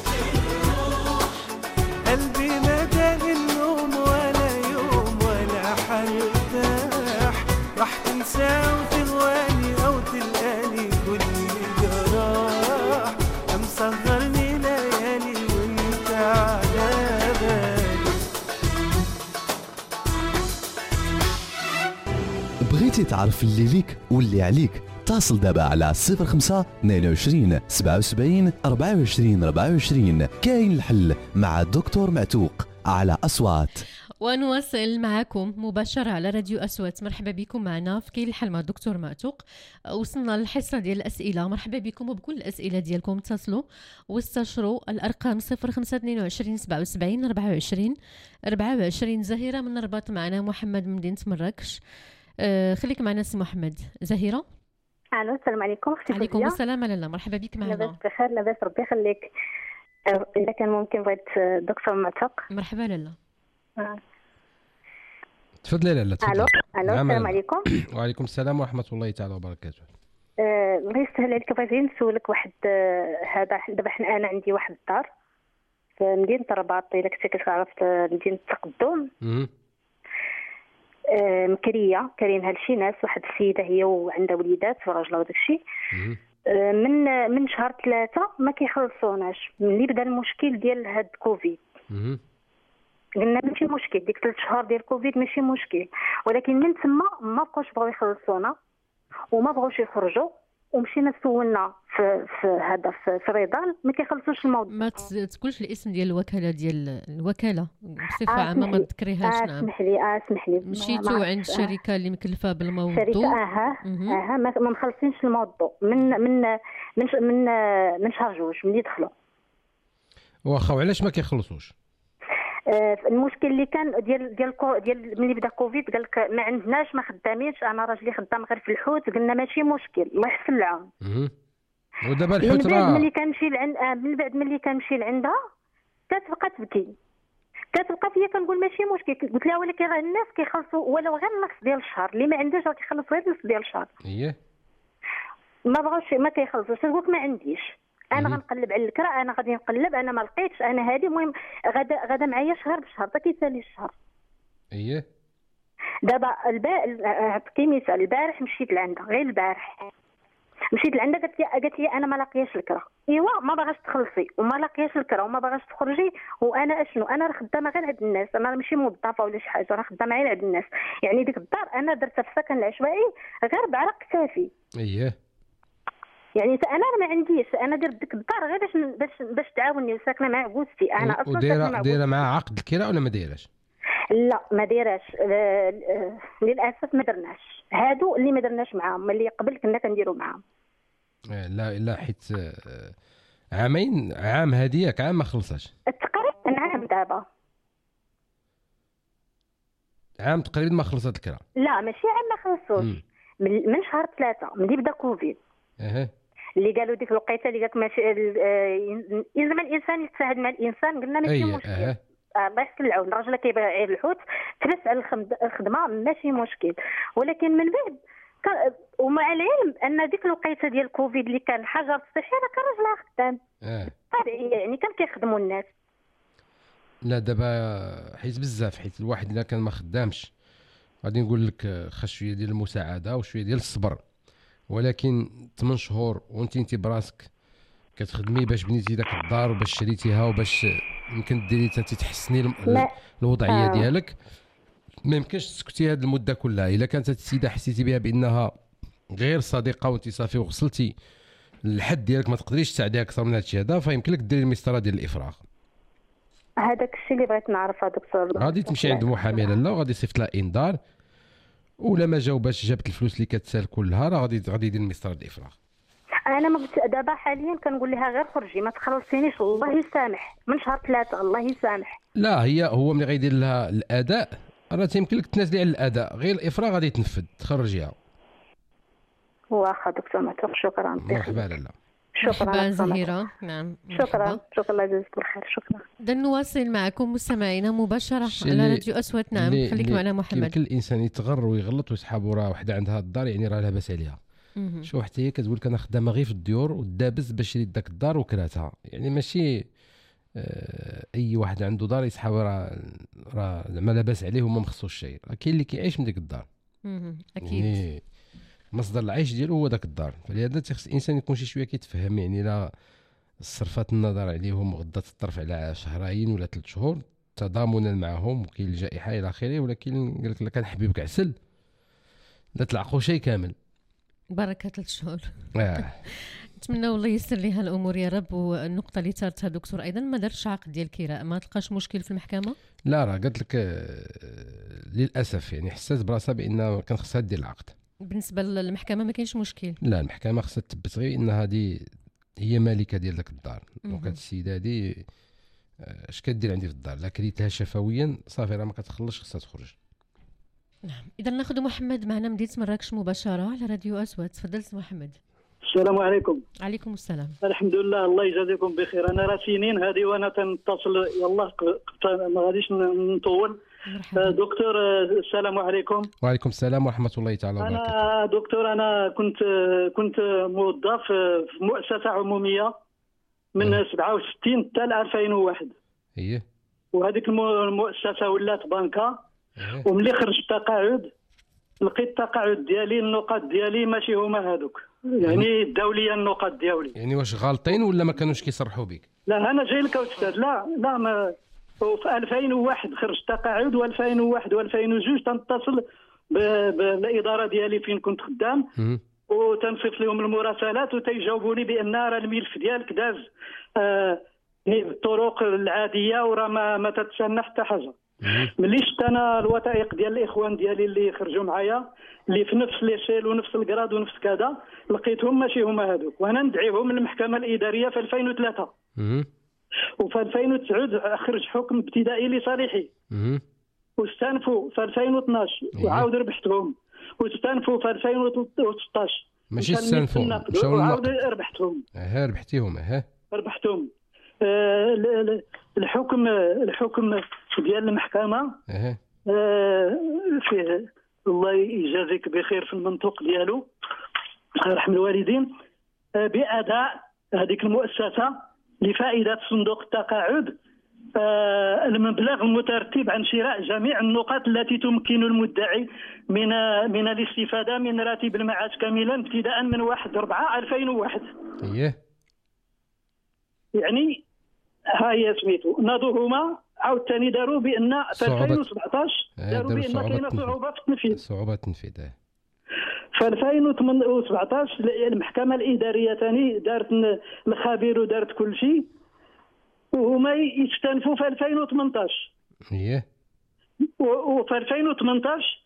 قلبي ما داق النوم ولا يوم ولا حرتاح راح تنسى وتغواني او تلقاني كل جراح يا مسهرني ليالي وانت على بالي. بغيتي تعرف اللي ليك واللي عليك اتصل دابا على صفر خمسة اثنين وعشرين سبعة وسبعين أربعة وعشرين أربعة وعشرين. كاين الحل مع دكتور معتوق على أصوات. ونواصل معكم مباشرة على راديو أصوات. مرحبا بكم معنا في كاين الحل مع دكتور معتوق. وصلنا للحصة ديال الأسئلة. مرحبا بكم وبكل الأسئلة ديالكم اتصلوا واستشروا الأرقام صفر خمسة اثنين وعشرين سبعة وسبعين أربعة وعشرين أربعة وعشرين. زهيرة من الرباط معنا، محمد من مدينة مراكش. أه خليك معنا سي محمد. زهيرة. الو السلام عليكم اختي. عليكم السلام لاله، مرحبا بك معنا. لاباس بخير؟ لاباس ربي يخليك. اذا كان ممكن بغيت دكتور معتوق. مرحبا لاله. آه. تفضلي لاله. الو الو السلام عليكم. وعليكم السلام ورحمه الله تعالى وبركاته. الله يسهل عليك، بغيت نسولك واحد هذا. دابا انا عندي واحد الدار في مدينه الرباط، الا كنتي كتعرف مدينه التقدم. مكريه كارينها لشي ناس، واحد السيده هي وعندها وليدات وراجلها وداك الشيء. من من شهر ثلاثة ما كيخلصوناش. ملي بدا المشكل ديال هاد كوفيد قلنا ماشي مشكل، ديك ثلاث شهور ديال كوفيد ماشي مشكل، ولكن من تما ما بقاوش بغاو يخلصونا وما بغاوش يخرجوا ومشينا سولنا في في هذا في, في ريدال ما كيخلصوش الموضوع. ما تقولش الاسم ديال الوكاله ديال الوكاله بصفه آه عامه ما تذكريهاش. آه نعم اسمح لي اه اسمح لي مشيتوا عند الشركه اللي مكلفه بالموضوع. شركه اها اها ما, ما مخلصينش الموضوع من من من من, من شهر جوج ملي دخلوا. واخا وعلاش ما كيخلصوش؟ آه المشكل اللي كان ديال ديال ديال ملي بدا كوفيد قال لك ما عندناش ما خدامينش. انا راجلي خدام غير في الحوت قلنا ماشي مشكل الله يحسن العون. ودابا الحوت راه من راه بعد ملي كنمشي لعند آه من بعد ملي كنمشي لعندها كتبقى تبكي كتبقى فيا كنقول ماشي مشكل. قلت لها ولكن راه الناس كيخلصوا ولو غير نص ديال الشهر اللي ما عندهاش راه كيخلص غير نص ديال الشهر. اييه ما بغاوش ما كيخلصوش. تقولك ما عنديش انا غنقلب على الكرا انا غادي نقلب انا ما لقيتش انا هذه المهم غدا غدا معايا شهر بشهر حتى كيسالي الشهر. اييه دابا البارح نعطيك مثال البارح مشيت لعندها غير البارح مشيت لعندها قالت لي قالت لي انا ما لاقياش الكرا. ايوا ما باغاش تخلصي وما لاقياش الكرا وما باغاش تخرجي وانا اشنو انا راه خدامه غير عند الناس انا ماشي موظفه ولا شي حاجه راه خدامه غير عند الناس. يعني ديك الدار انا درتها في السكن العشوائي غير بعرق كتافي. اييه يعني انا ما عنديش انا درت ديك الدار غير باش باش باش تعاوني وساكنه مع عبوستي انا اصلا ودايره دايره مع عقد الكراء ولا ما دايراش؟ لا ما دايراش للاسف ما درناش. هادو اللي ما درناش معاهم اللي قبل كنا كنديروا معاهم. لا لا حيت عامين عام هديك عام ما خلصاش تقريبا عام دابا عام تقريبا ما خلصت الكرا. لا ماشي عام ما خلصوش من, من شهر ثلاثة ملي بدا كوفيد. اها اللي قالوا ديك الوقيته اللي قالك ماشي يلزم الانسان يتساعد مع الانسان قلنا ماشي مشكل. أه. الله يحسن العون الراجل كيبغي يعير الحوت تلف على الخدمه ماشي مشكل. ولكن من بعد ومع العلم ان ديك الوقيته ديال كوفيد اللي كان الحجر الصحي راه كان راجلها خدام طبيعي يعني كان كيخدموا الناس. لا دابا حيت بزاف حيت الواحد الا كان ما خدامش غادي نقول لك خاص شويه ديال المساعده وشويه ديال الصبر. ولكن ثمانية شهور وانت انت براسك كتخدمي باش بنيتي داك الدار وباش شريتيها وباش يمكن ديري حتى تحسني الوضعيه آه. ديالك ما يمكنش تسكتي هذه المده كلها. الا كانت السيده حسيتي بها بانها غير صديقه وانت صافي وصلتي للحد ديالك ما تقدريش تساعديها اكثر من هذا الشيء هذا فيمكن لك ديري المسطره ديال الافراغ. هذاك الشيء اللي بغيت نعرفه دكتور. غادي تمشي عند محامي لاله وغادي يصيفط لها انذار ولا ما جاوباش جابت الفلوس اللي كتسال كلها راه غادي غادي يدير المسطره ديال الافراغ. انا ما قلت دابا حاليا كنقول لها غير خرجي ما تخلصينيش الله يسامح من شهر ثلاثة الله يسامح. لا هي هو ملي غيدير لها الاداء راه تيمكن لك تنازلي على الاداء غير الافراغ غادي تنفذ تخرجيها. واخا دكتور معتوق شكرا. مرحبا لاله. شكرا زهيرة. نعم شكرا شكرا الله يجزيك بالخير شكرا. إذا نواصل معكم مستمعينا مباشرة على راديو أسوات. نعم خليك معنا محمد. يمكن الإنسان يتغر ويغلط ويسحابوا راه وحده عندها الدار يعني راه لاباس عليها. شوف حتى هي كتقول لك انا خدامه غير في الديور ودابز باش شريت داك الدار وكراتها. يعني ماشي آه اي واحد عنده دار يسحاب راه راه زعما لاباس عليه وما مخصوش شيء. راه كاين اللي كيعيش من ديك الدار. اكيد يعني مصدر العيش ديالو هو داك الدار. فلهذا تيخص الانسان يكون شي شويه كيتفهم يعني لا صرفات النظر عليهم وغدات الطرف على شهرين ولا ثلاث شهور تضامنا معهم وكاين الجائحه الى اخره. ولكن قال لك كان حبيبك عسل لا تلعقوا شيء كامل بركه ثلاث شهور. آه. نتمنى والله يسر ليها الامور يا رب. والنقطه اللي ثارتها دكتور ايضا ما دارش عقد ديال الكراء ما تلقاش مشكل في المحكمه. لا راه قالت لك للاسف يعني حسات براسها بان كان خصها دير العقد. بالنسبه للمحكمه ما كاينش مشكل. لا المحكمه خصها تثبت غير ان هذه هي مالكه ديال داك الدار. دونك هاد السيده هذه اش كدير عندي في الدار لا كريتها شفويا صافي راه ما كتخلصش خصها تخرج. نعم اذا ناخذ محمد معنا مدينه مراكش مباشره على راديو اسود. تفضل سي محمد. السلام عليكم. عليكم السلام. الحمد لله الله يجازيكم بخير. انا راه سنين هذه وانا تنتصل يلاه ما غاديش نطول. دكتور السلام عليكم. وعليكم السلام ورحمه الله تعالى وبركاته. انا دكتور انا كنت كنت موظف في مؤسسه عموميه من أه. سبعة وستين حتى ل ألفين وواحد. اييه. وهذيك المؤسسه ولات بنكه. أه. وملي خرجت التقاعد لقيت التقاعد ديالي النقاط ديالي ماشي هما هذوك يعني الدوليه النقاط ديالي. يعني واش غالطين ولا ما كانوش كيصرحوا بك؟ لا انا جاي لك استاذ. لا لا ما في ألفين وواحد خرجت تقاعد و2001 و2002 تنتصل بالاداره ديالي فين كنت خدام وتنصيفط لهم المراسلات وتيجاوبوني بان راه الملف ديالك داز آه بالطرق العاديه وراه ما, ما تتسنى حتى حاجه. ملي شفت انا الوثائق ديال الاخوان ديالي اللي خرجوا معايا اللي في نفس ليشيل ونفس الكراد ونفس كذا لقيتهم ماشي هما هذوك، وانا ندعيهم للمحكمه الاداريه في ألفين وثلاثة وفي ألفين وتسعة خرج حكم ابتدائي لصالحي واستنفوا في ألفين واثناش وعاود ربحتهم واستنفوا في ألفين وستطاش ماشي استنفوا مشاو وعاود ربحتهم. اه ربحتيهم اه ربحتهم. آه الحكم الحكم ديال المحكمه اه فيه الله يجازيك بخير في المنطق ديالو رحم الوالدين آه باداء هذيك المؤسسه لفائده صندوق التقاعد آه المبلغ المترتب عن شراء جميع النقاط التي تمكن المدعي من من الاستفاده من راتب المعاش كاملا ابتداء من واحد أربعة ألفين وواحد. اييه يعني ها هي سميتو ناضوا هما عاوتاني داروا بان في ألفين وسبعطاش داروا بان كاينه صعوبه في التنفيذ. صعوبه التنفيذ في ألفين وسبعطاش المحكمه الاداريه ثاني دارت الخبير ودارت كل شيء وهما يستنفوا في ألفين وثمنطاش. اييه وفي ألفين وثمنطاش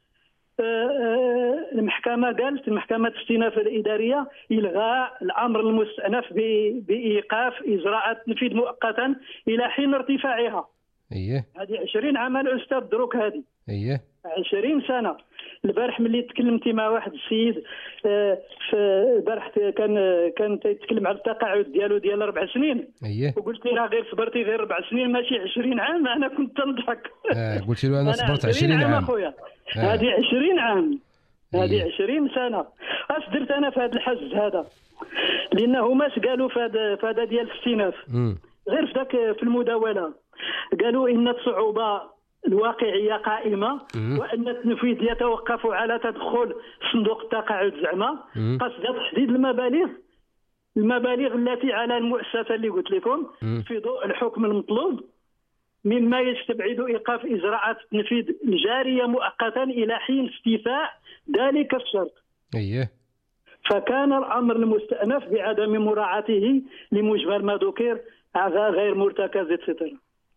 المحكمه قالت المحكمه الاستئناف الاداريه الغاء الامر المستأنف بايقاف اجراءات التنفيذ مؤقتا الى حين ارتفاعها. اييه هذه عشرين عام الاستاذ دروك هذه. اييه عشرين سنه. البارح ملي تكلمتي مع واحد السيد في البارح كان كان يتكلم على التقاعد ديالو ديال اربع سنين. اييه وقلت له غير صبرتي غير اربع سنين ماشي عشرين عام. انا كنت نضحك. اه قلت له انا صبرت عشرين عام اخويا. هذه عشرين عام هذه عشرين سنه. اش درت انا في هذا الحز هذا لانه ماش قالوا في هذا في هذا ديال الاستئناف غير في ذاك في المداوله قالوا ان الصعوبه الواقعيه قائمه وان التنفيذ يتوقف على تدخل صندوق التقاعد زعما قصد تحديد المبالغ المبالغ التي على المؤسسه اللي قلت لكم في ضوء الحكم المطلوب مما يستبعد ايقاف اجراءات التنفيذ الجاريه مؤقتا الى حين استيفاء ذلك الشرط. اييه فكان الامر المستأنف بعدم مراعاته لمجمل ما ذكر غير مرتكز ستر.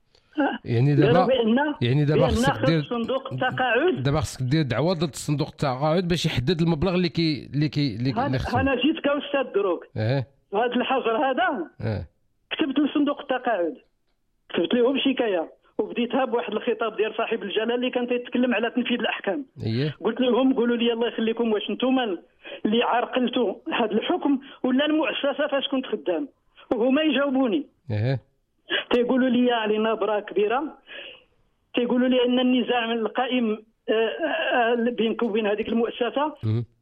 يعني دابا بأن يعني دابا خصك دير صندوق التقاعد دابا خصك دير دعوه ضد صندوق التقاعد باش يحدد المبلغ اللي كي اللي كي اللي خصو. انا جيت كاستاذ دروك اه هذا الحجر هذا اه كتبت لصندوق التقاعد كتبت لهم شكايه وبديتها بواحد الخطاب ديال صاحب الجلاله اللي كان يتكلم على تنفيذ الاحكام. اييه قلت لهم قولوا لي الله يخليكم واش نتوما اللي عرقلتوا هذا الحكم ولا المؤسسه فاش كنت خدام وهما يجاوبوني. اه تيقولوا لي على نبره كبيره تيقولوا لي ان النزاع القائم بينك وبين هذيك المؤسسه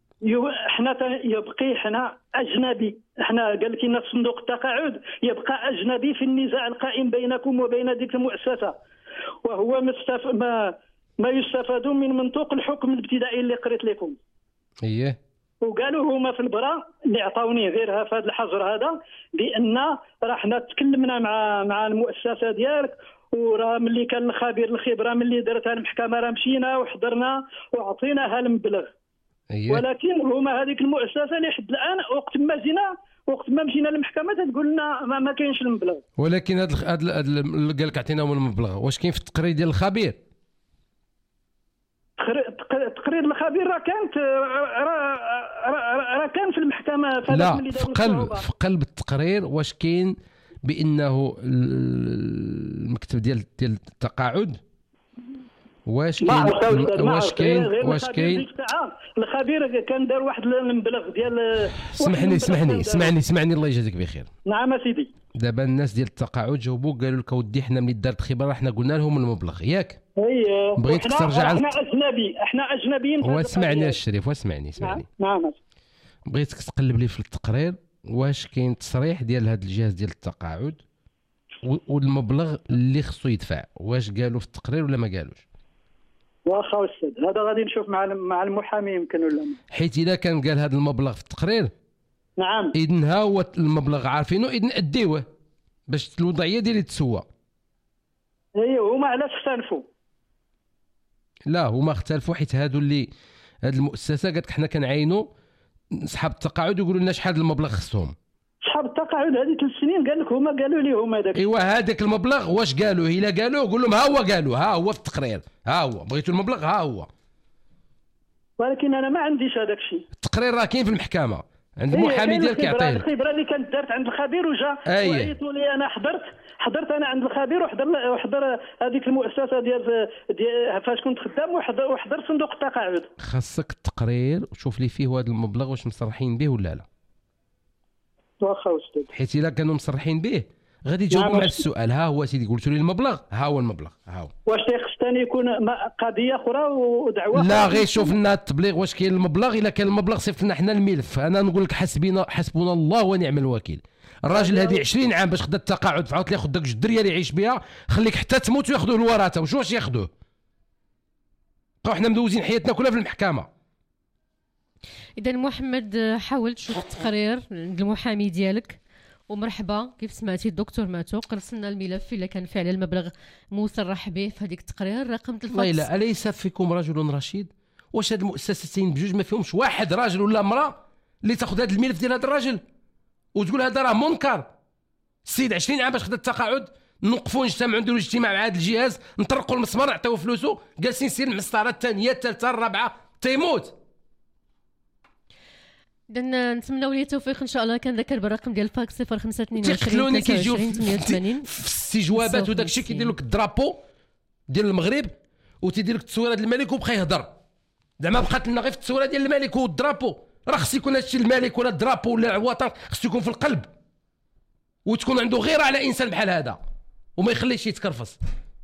احنا يبقي احنا اجنبي احنا قال لك ان صندوق التقاعد يبقى اجنبي في النزاع القائم بينكم وبين هذيك المؤسسه وهو مستف... ما ما يستفاد من منطوق الحكم الابتدائي اللي قريت لكم. اييه وقالوا هما في البرا اللي عطاوني غيرها في هذا الحجر هذا بان راه حنا تكلمنا مع مع المؤسسه ديالك وراه ملي كان الخبير الخبره ملي درتها المحكمه راه مشينا وحضرنا وعطيناها المبلغ. أيه. ولكن هما هذيك المؤسسه اللي حد الان وقت ما جينا وقت ما مشينا للمحكمه تقول لنا ما, ما كاينش المبلغ. ولكن هذا هذا قال لك عطيناهم المبلغ واش كاين في التقرير ديال الخبير؟ تقرير الخبير راه كانت راه كان في المحكمه في لا في قلب في قلب التقرير واش كاين بانه المكتب ديال ديال التقاعد واش كاين واش كاين واش كاين الخبير كان دار واحد المبلغ ديال سمحني سمحني سمعني سمعني الله يجازيك بخير. نعم سيدي. دابا الناس ديال التقاعد جاوبوا قالوا لك اودي حنا ملي دارت خبره حنا قلنا لهم المبلغ ياك؟ اييه بغيتك ترجع احنا اجنبي احنا اجنبيين. واسمعني الشريف واسمعني اسمعني نعم. بغيتك تقلب لي في التقرير واش كاين تصريح ديال هذا الجهاز ديال التقاعد والمبلغ اللي خصو يدفع واش قالوا في التقرير ولا ما قالوش؟ واخا استاذ هذا غادي نشوف مع مع المحامي يمكن ولا حيت اذا كان قال هذا المبلغ في التقرير نعم اذن ها هو المبلغ عارفينه اذن اديوه باش الوضعيه ديالي تسوى. ايوا هما علاش اختلفوا؟ لا هما اختلفوا حيت هادو اللي هاد المؤسسه قالت لك حنا كنعينوا صحاب التقاعد يقولوا لنا شحال المبلغ خصهم. صحاب التقاعد هذه ثلاث سنين قال لك هما قالوا لي هما هذاك. ايوا هذاك المبلغ واش قالوا؟ الا قالوه قول لهم ها هو قالوا، ها هو في التقرير، ها هو بغيتوا المبلغ ها هو. ولكن انا ما عنديش هذاك الشيء. التقرير راه كاين في المحكمه عند إيه المحامي ديالك يعطيه. الخبره اللي كانت دارت عند الخبير وجا وعيطوا لي انا حضرت حضرت انا عند الخبير وحضر وحضر هذيك المؤسسه ديال ديال فاش كنت خدام وحضر وحضر صندوق التقاعد. خاصك التقرير وشوف لي فيه هذا المبلغ واش مصرحين به ولا لا. واخا استاذ. حيت الا كانوا مصرحين به غادي يجاوبوا على السؤال. ها هو سيدي قلتوا لي المبلغ، ها هو المبلغ، ها هو. واش تيخص ثاني يكون قضيه اخرى ودعوه؟ لا غير شوف لنا التبليغ واش كاين المبلغ. الا كان المبلغ صيفط لنا حنا الملف. انا نقول لك حسبنا حسبنا الله ونعم الوكيل. الراجل هذه عشرين عام باش خدا التقاعد فعاود ياخذ داك الدريه اللي يعيش بها، خليك حتى تموت وياخذوه الورثه. واش واش ياخذوه؟ بقاو حنا مدوزين حياتنا كلها في المحكمه. اذا محمد حاول تشوف التقرير عند المحامي ديالك، ومرحبا كيف سمعتي الدكتور ماتوق رسلنا الملف الا كان فعلا المبلغ مصرح به في هذيك التقرير. رقم الفاكس والله لا اليس فيكم رجل رشيد؟ واش هاد المؤسستين بجوج ما فيهمش واحد راجل ولا امراه اللي تاخذ هذا الملف ديال هذا الراجل وتقول هذا راه منكر؟ السيد عشرين عام باش خدا التقاعد، نوقفوا نجتمعوا نديروا اجتماع مع هذا الجهاز، نطرقوا المسمار نعطيوه فلوسه، جالسين سير المسطره الثانيه الثالثه الرابعه تيموت. اذا نتمنوا ليه التوفيق ان شاء الله. كنذكر بالرقم ديال الفاكس صفر خمسة اثنين وعشرين تقتلوني كيجيو ثمانية وثمانين في الاستجوابات وداك الشيء كيدير لك الدرابو ديال المغرب وتيدير لك التصويره ديال الملك وبقى يهضر. زعما بقات لنا غير في التصويره ديال الملك والدرابو. راه خص يكون هادشي الملك ولا الدرابو ولا الوطن خص يكون في القلب وتكون عنده غيره على انسان بحال هذا وما يخليش يتكرفص.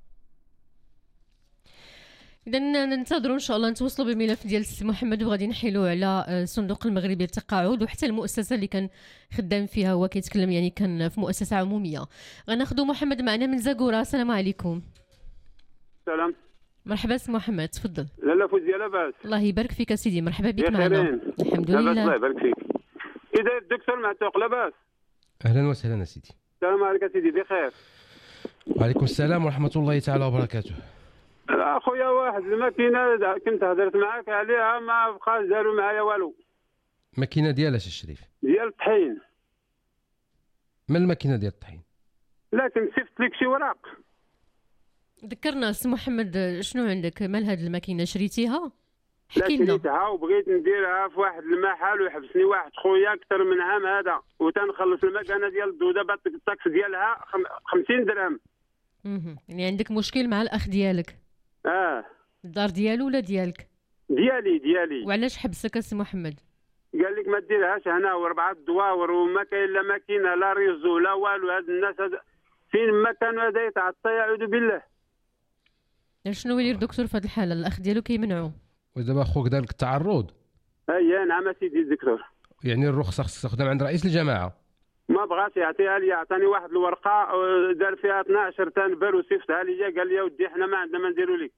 اذا ننتظروا ان شاء الله نتوصلوا بالملف ديال السي محمد وغادي نحيلوا على الصندوق المغربي للتقاعد وحتى المؤسسه اللي كان خدام فيها هو كيتكلم يعني كان في مؤسسه عموميه. غناخذوا محمد معنا من زاكوره. السلام عليكم. السلام. مرحبا سي محمد تفضل. لا لا فوزي لاباس. الله يبارك فيك سيدي مرحبا بك معنا. الحمد لله. الله يبارك فيك. اذا الدكتور معتوق لاباس. اهلا وسهلا سيدي. السلام عليكم سيدي بخير. وعليكم السلام ورحمه الله تعالى وبركاته. اخويا واحد الماكينه كنت هضرت معاك عليها ما بقاش داروا معايا والو. ماكينه ديال اش الشريف؟ ديال الطحين. ما الماكينه ديال الطحين؟ لكن صيفط لك شي وراق. ذكرنا سي محمد شنو عندك مال هاد الماكينه شريتيها؟ حكي لنا. شريتها وبغيت نديرها في واحد المحل ويحبسني واحد خويا اكثر من عام هذا وتنخلص المكانه ديال الدوده بات الطاكس ديالها خمسين درهم. اها يعني عندك مشكل مع الاخ ديالك؟ اه. الدار ديالو ولا ديالك؟ ديالي ديالي. وعلاش حبسك سي محمد؟ قال لك ما ديرهاش هنا وربعه دواور وما كاين لا ماكينه لا ريزو لا والو. هاد الناس هاد فين ما كانوا هذا يتعطى يعوذ بالله. شنو يدير الدكتور في هذه الحاله؟ الاخ ديالو كيمنعو. ودابا خوك دار لك التعرض؟ اي نعم سيدي الدكتور. يعني الرخصه خصك تاخذها عند رئيس الجماعه؟ ما بغاش يعطيها لي. عطاني واحد الورقه دار فيها اثنا عشر تنبر وصيفتها لي. قال لي ودي حنا ما عندنا ما نديروا لك.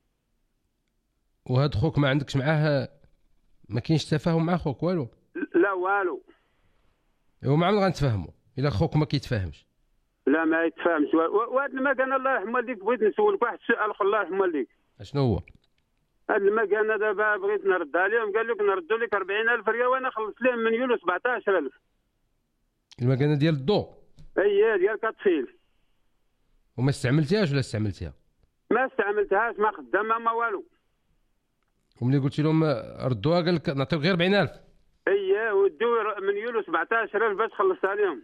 وهاد خوك ما عندكش معاه ما كاينش تفاهم مع خوك والو؟ لا والو. ايوا ما عمرنا غنتفاهموا الا خوك ما كيتفاهمش. لا ما يتفاهمش. وهاد المكان الله يرحم والديك بغيت نسولك واحد السؤال اخر الله يرحم والديك. اشنو هو؟ هاد المكان دابا بغيت نردها لهم قال لك نردوا لك أربعين ألف ريال وانا خلصت لهم من يوليو سبعطاش ألف. المكانه ديال الضوء؟ اييه ديال كطفيل. وما استعملتيهاش ولا استعملتيها؟ ما استعملتهاش ما خدامه ما والو. وملي قلت لهم ردوها قال لك نعطيوك غير أربعين ألف؟ اييه ودوا من يوليو سبعطاش ألف باش خلصتها لهم.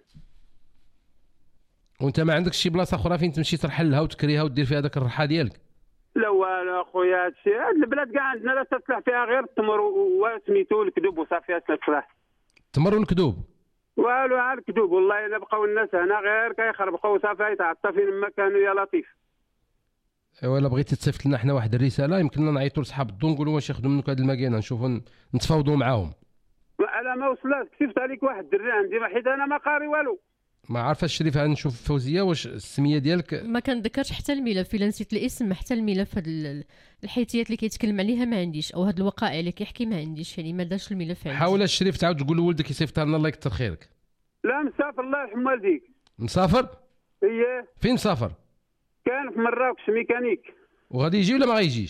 وانت ما عندكش شي بلاصه اخرى فين تمشي ترحلها وتكريها ودير فيها داك الرحى ديالك؟ لا والو اخويا هادشي هاد البلاد كاع عندنا لا تطلع فيها غير التمر وسميتو الكذوب وصافي تطلع. التمر والكذوب؟ والو على الكذوب والله الا بقاو الناس هنا غير كيخربقوا صافي يتعطى فين ما كانوا يا لطيف. ايوا الا بغيتي تصيفط لنا حنا واحد الرساله يمكن لنا نعيطوا لصحاب الضو نقولوا واش ياخذوا منك هاد المكانه نشوفوا نتفاوضوا معاهم. على ما وصلت كتبت عليك واحد الدري عندي حيت انا ما قاري والو. ما عارفه الشريف نشوف فوزيه واش السميه ديالك ما كنذكرش حتى الملف الا نسيت الاسم حتى الملف هاد الحيتيات اللي كيتكلم عليها ما عنديش او هاد الوقائع اللي كيحكي ما عنديش يعني ما داش الملف عندي. حاول الشريف تعاود تقول لولدك يصيفطها لنا الله يكثر خيرك. لا مسافر الله يرحم والديك. مسافر؟ اييه. فين مسافر؟ كان في مراكش ميكانيك. وغادي يجي ولا ما غايجيش؟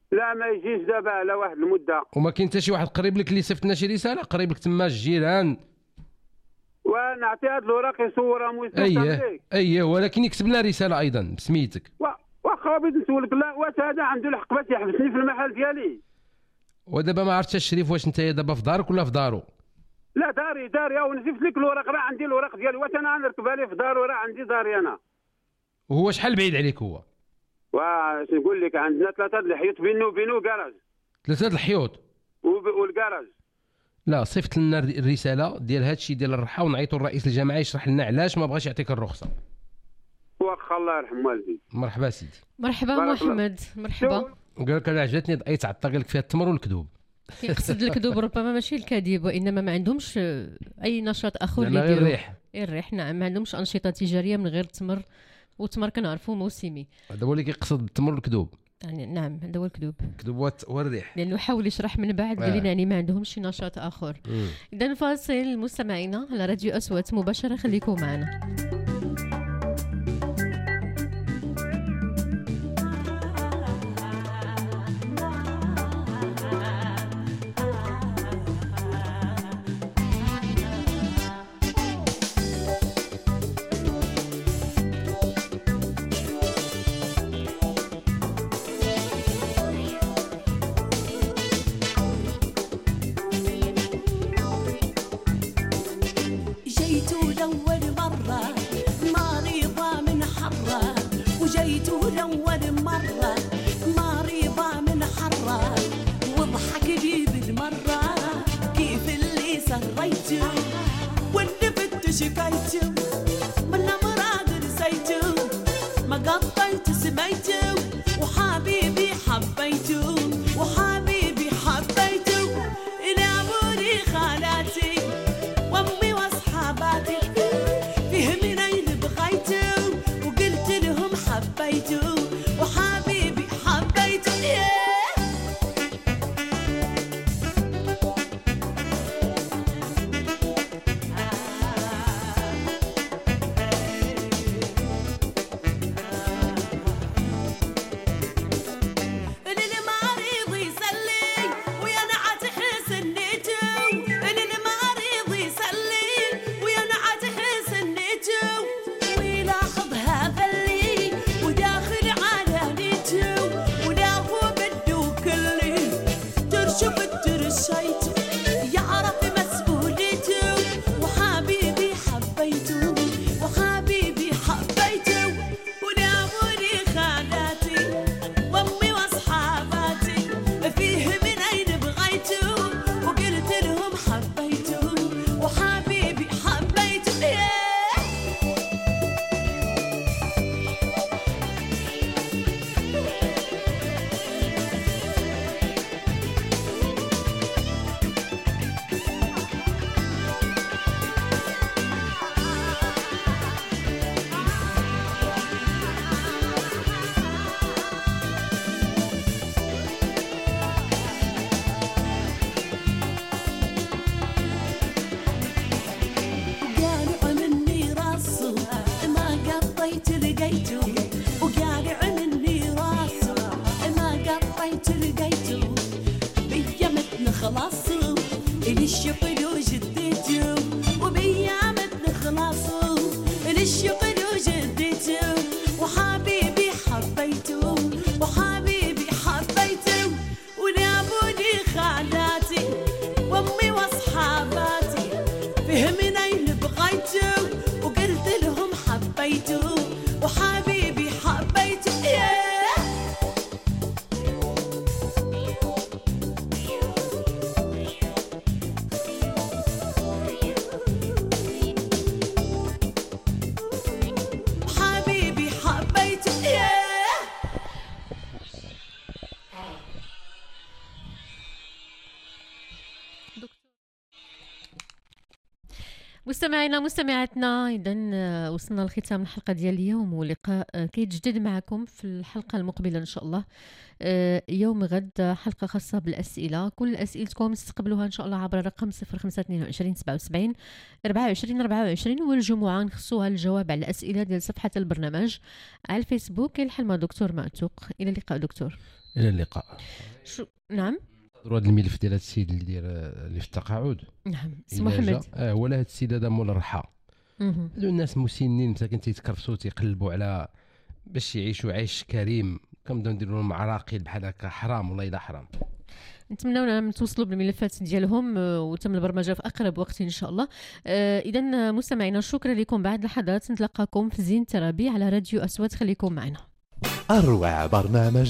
لا ما يجيش دابا على واحد المده. وما كاين حتى شي واحد قريب لك اللي صيفط لنا شي رساله قريب لك تما الجيران؟ ونعطي هاد الاوراق يصورها ويصيفطها اييه ليك. اييه ولكن يكتب لنا رساله ايضا بسميتك. واخا بغيت نسولك، لا واش هذا عنده الحق باش يحبسني في المحل ديالي؟ ودابا ما عرفتش الشريف واش انت دابا في دارك ولا في دارو؟ لا داري داري، او نزيف لك الوراق، راه عندي الوراق ديالي، واش انا نركبها لي في دارو؟ راه عندي داري انا. وهو شحال بعيد عليك هو؟ واش نقول لك، عندنا ثلاثه د الحيوط بينه وبينه كراج. ثلاثه د الحيوط والكراج. لا صيفط لنا الرساله ديال هذا الشيء ديال الرحى ونعيطوا لرئيس الجامعه يشرح لنا علاش ما بغاش يعطيك الرخصه. واخا الله يرحم والديك. مرحبا سيدي. مرحبا محمد. مرحبا. قال لك انا عجبتني ضيت عطا قال لك فيها التمر والكذوب. يقصد الكذوب ربما ماشي الكذب، وانما ما عندهمش اي نشاط اخر اللي يديروا. الريح الريح نعم، ما عندهمش انشطه تجاريه من غير التمر، والتمر كنعرفوه موسمي. هذا هو اللي كيقصد بالتمر والكذوب. يعني نعم هذا هو الكذوب. الكذوب والريح. لانه حاول يشرح من بعد قال لنا يعني ما عندهمش شي نشاط اخر. اذا فاصل مستمعينا على راديو أصوات مباشره، خليكم معنا. مستمعينا مستمعاتنا، اذا وصلنا لختام الحلقه ديال اليوم، ولقاء كيتجدد معكم في الحلقه المقبله ان شاء الله يوم غد، حلقه خاصه بالاسئله. كل اسئلتكم استقبلوها ان شاء الله عبر رقم صفر خمسة اثنين وعشرين سبعة وسبعين أربعة وعشرين أربعة وعشرين، والجمعه نخصوها الجواب على الاسئله ديال صفحه البرنامج على الفيسبوك الحل مع دكتور معتوق. الى اللقاء دكتور. الى اللقاء. شو نعم هذا الملف ديال هذا السيد اللي داير اللي في التقاعد. نعم سي محمد. اه ولا هذا السيد هذا مول الرحى. هادو الناس مسنين مساكن تيتكرفسوا تيقلبوا على باش يعيشوا عيش كريم، كنبداو نديروا لهم عراقيل بحال هكا، حرام والله الا حرام. نتمنوا توصلوا بالملفات ديالهم وتم البرمجه في اقرب وقت ان شاء الله. اذا مستمعينا شكرا لكم. بعد لحظات نتلقاكم في زين ترابي على راديو أصوات، خليكم معنا. اروع برنامج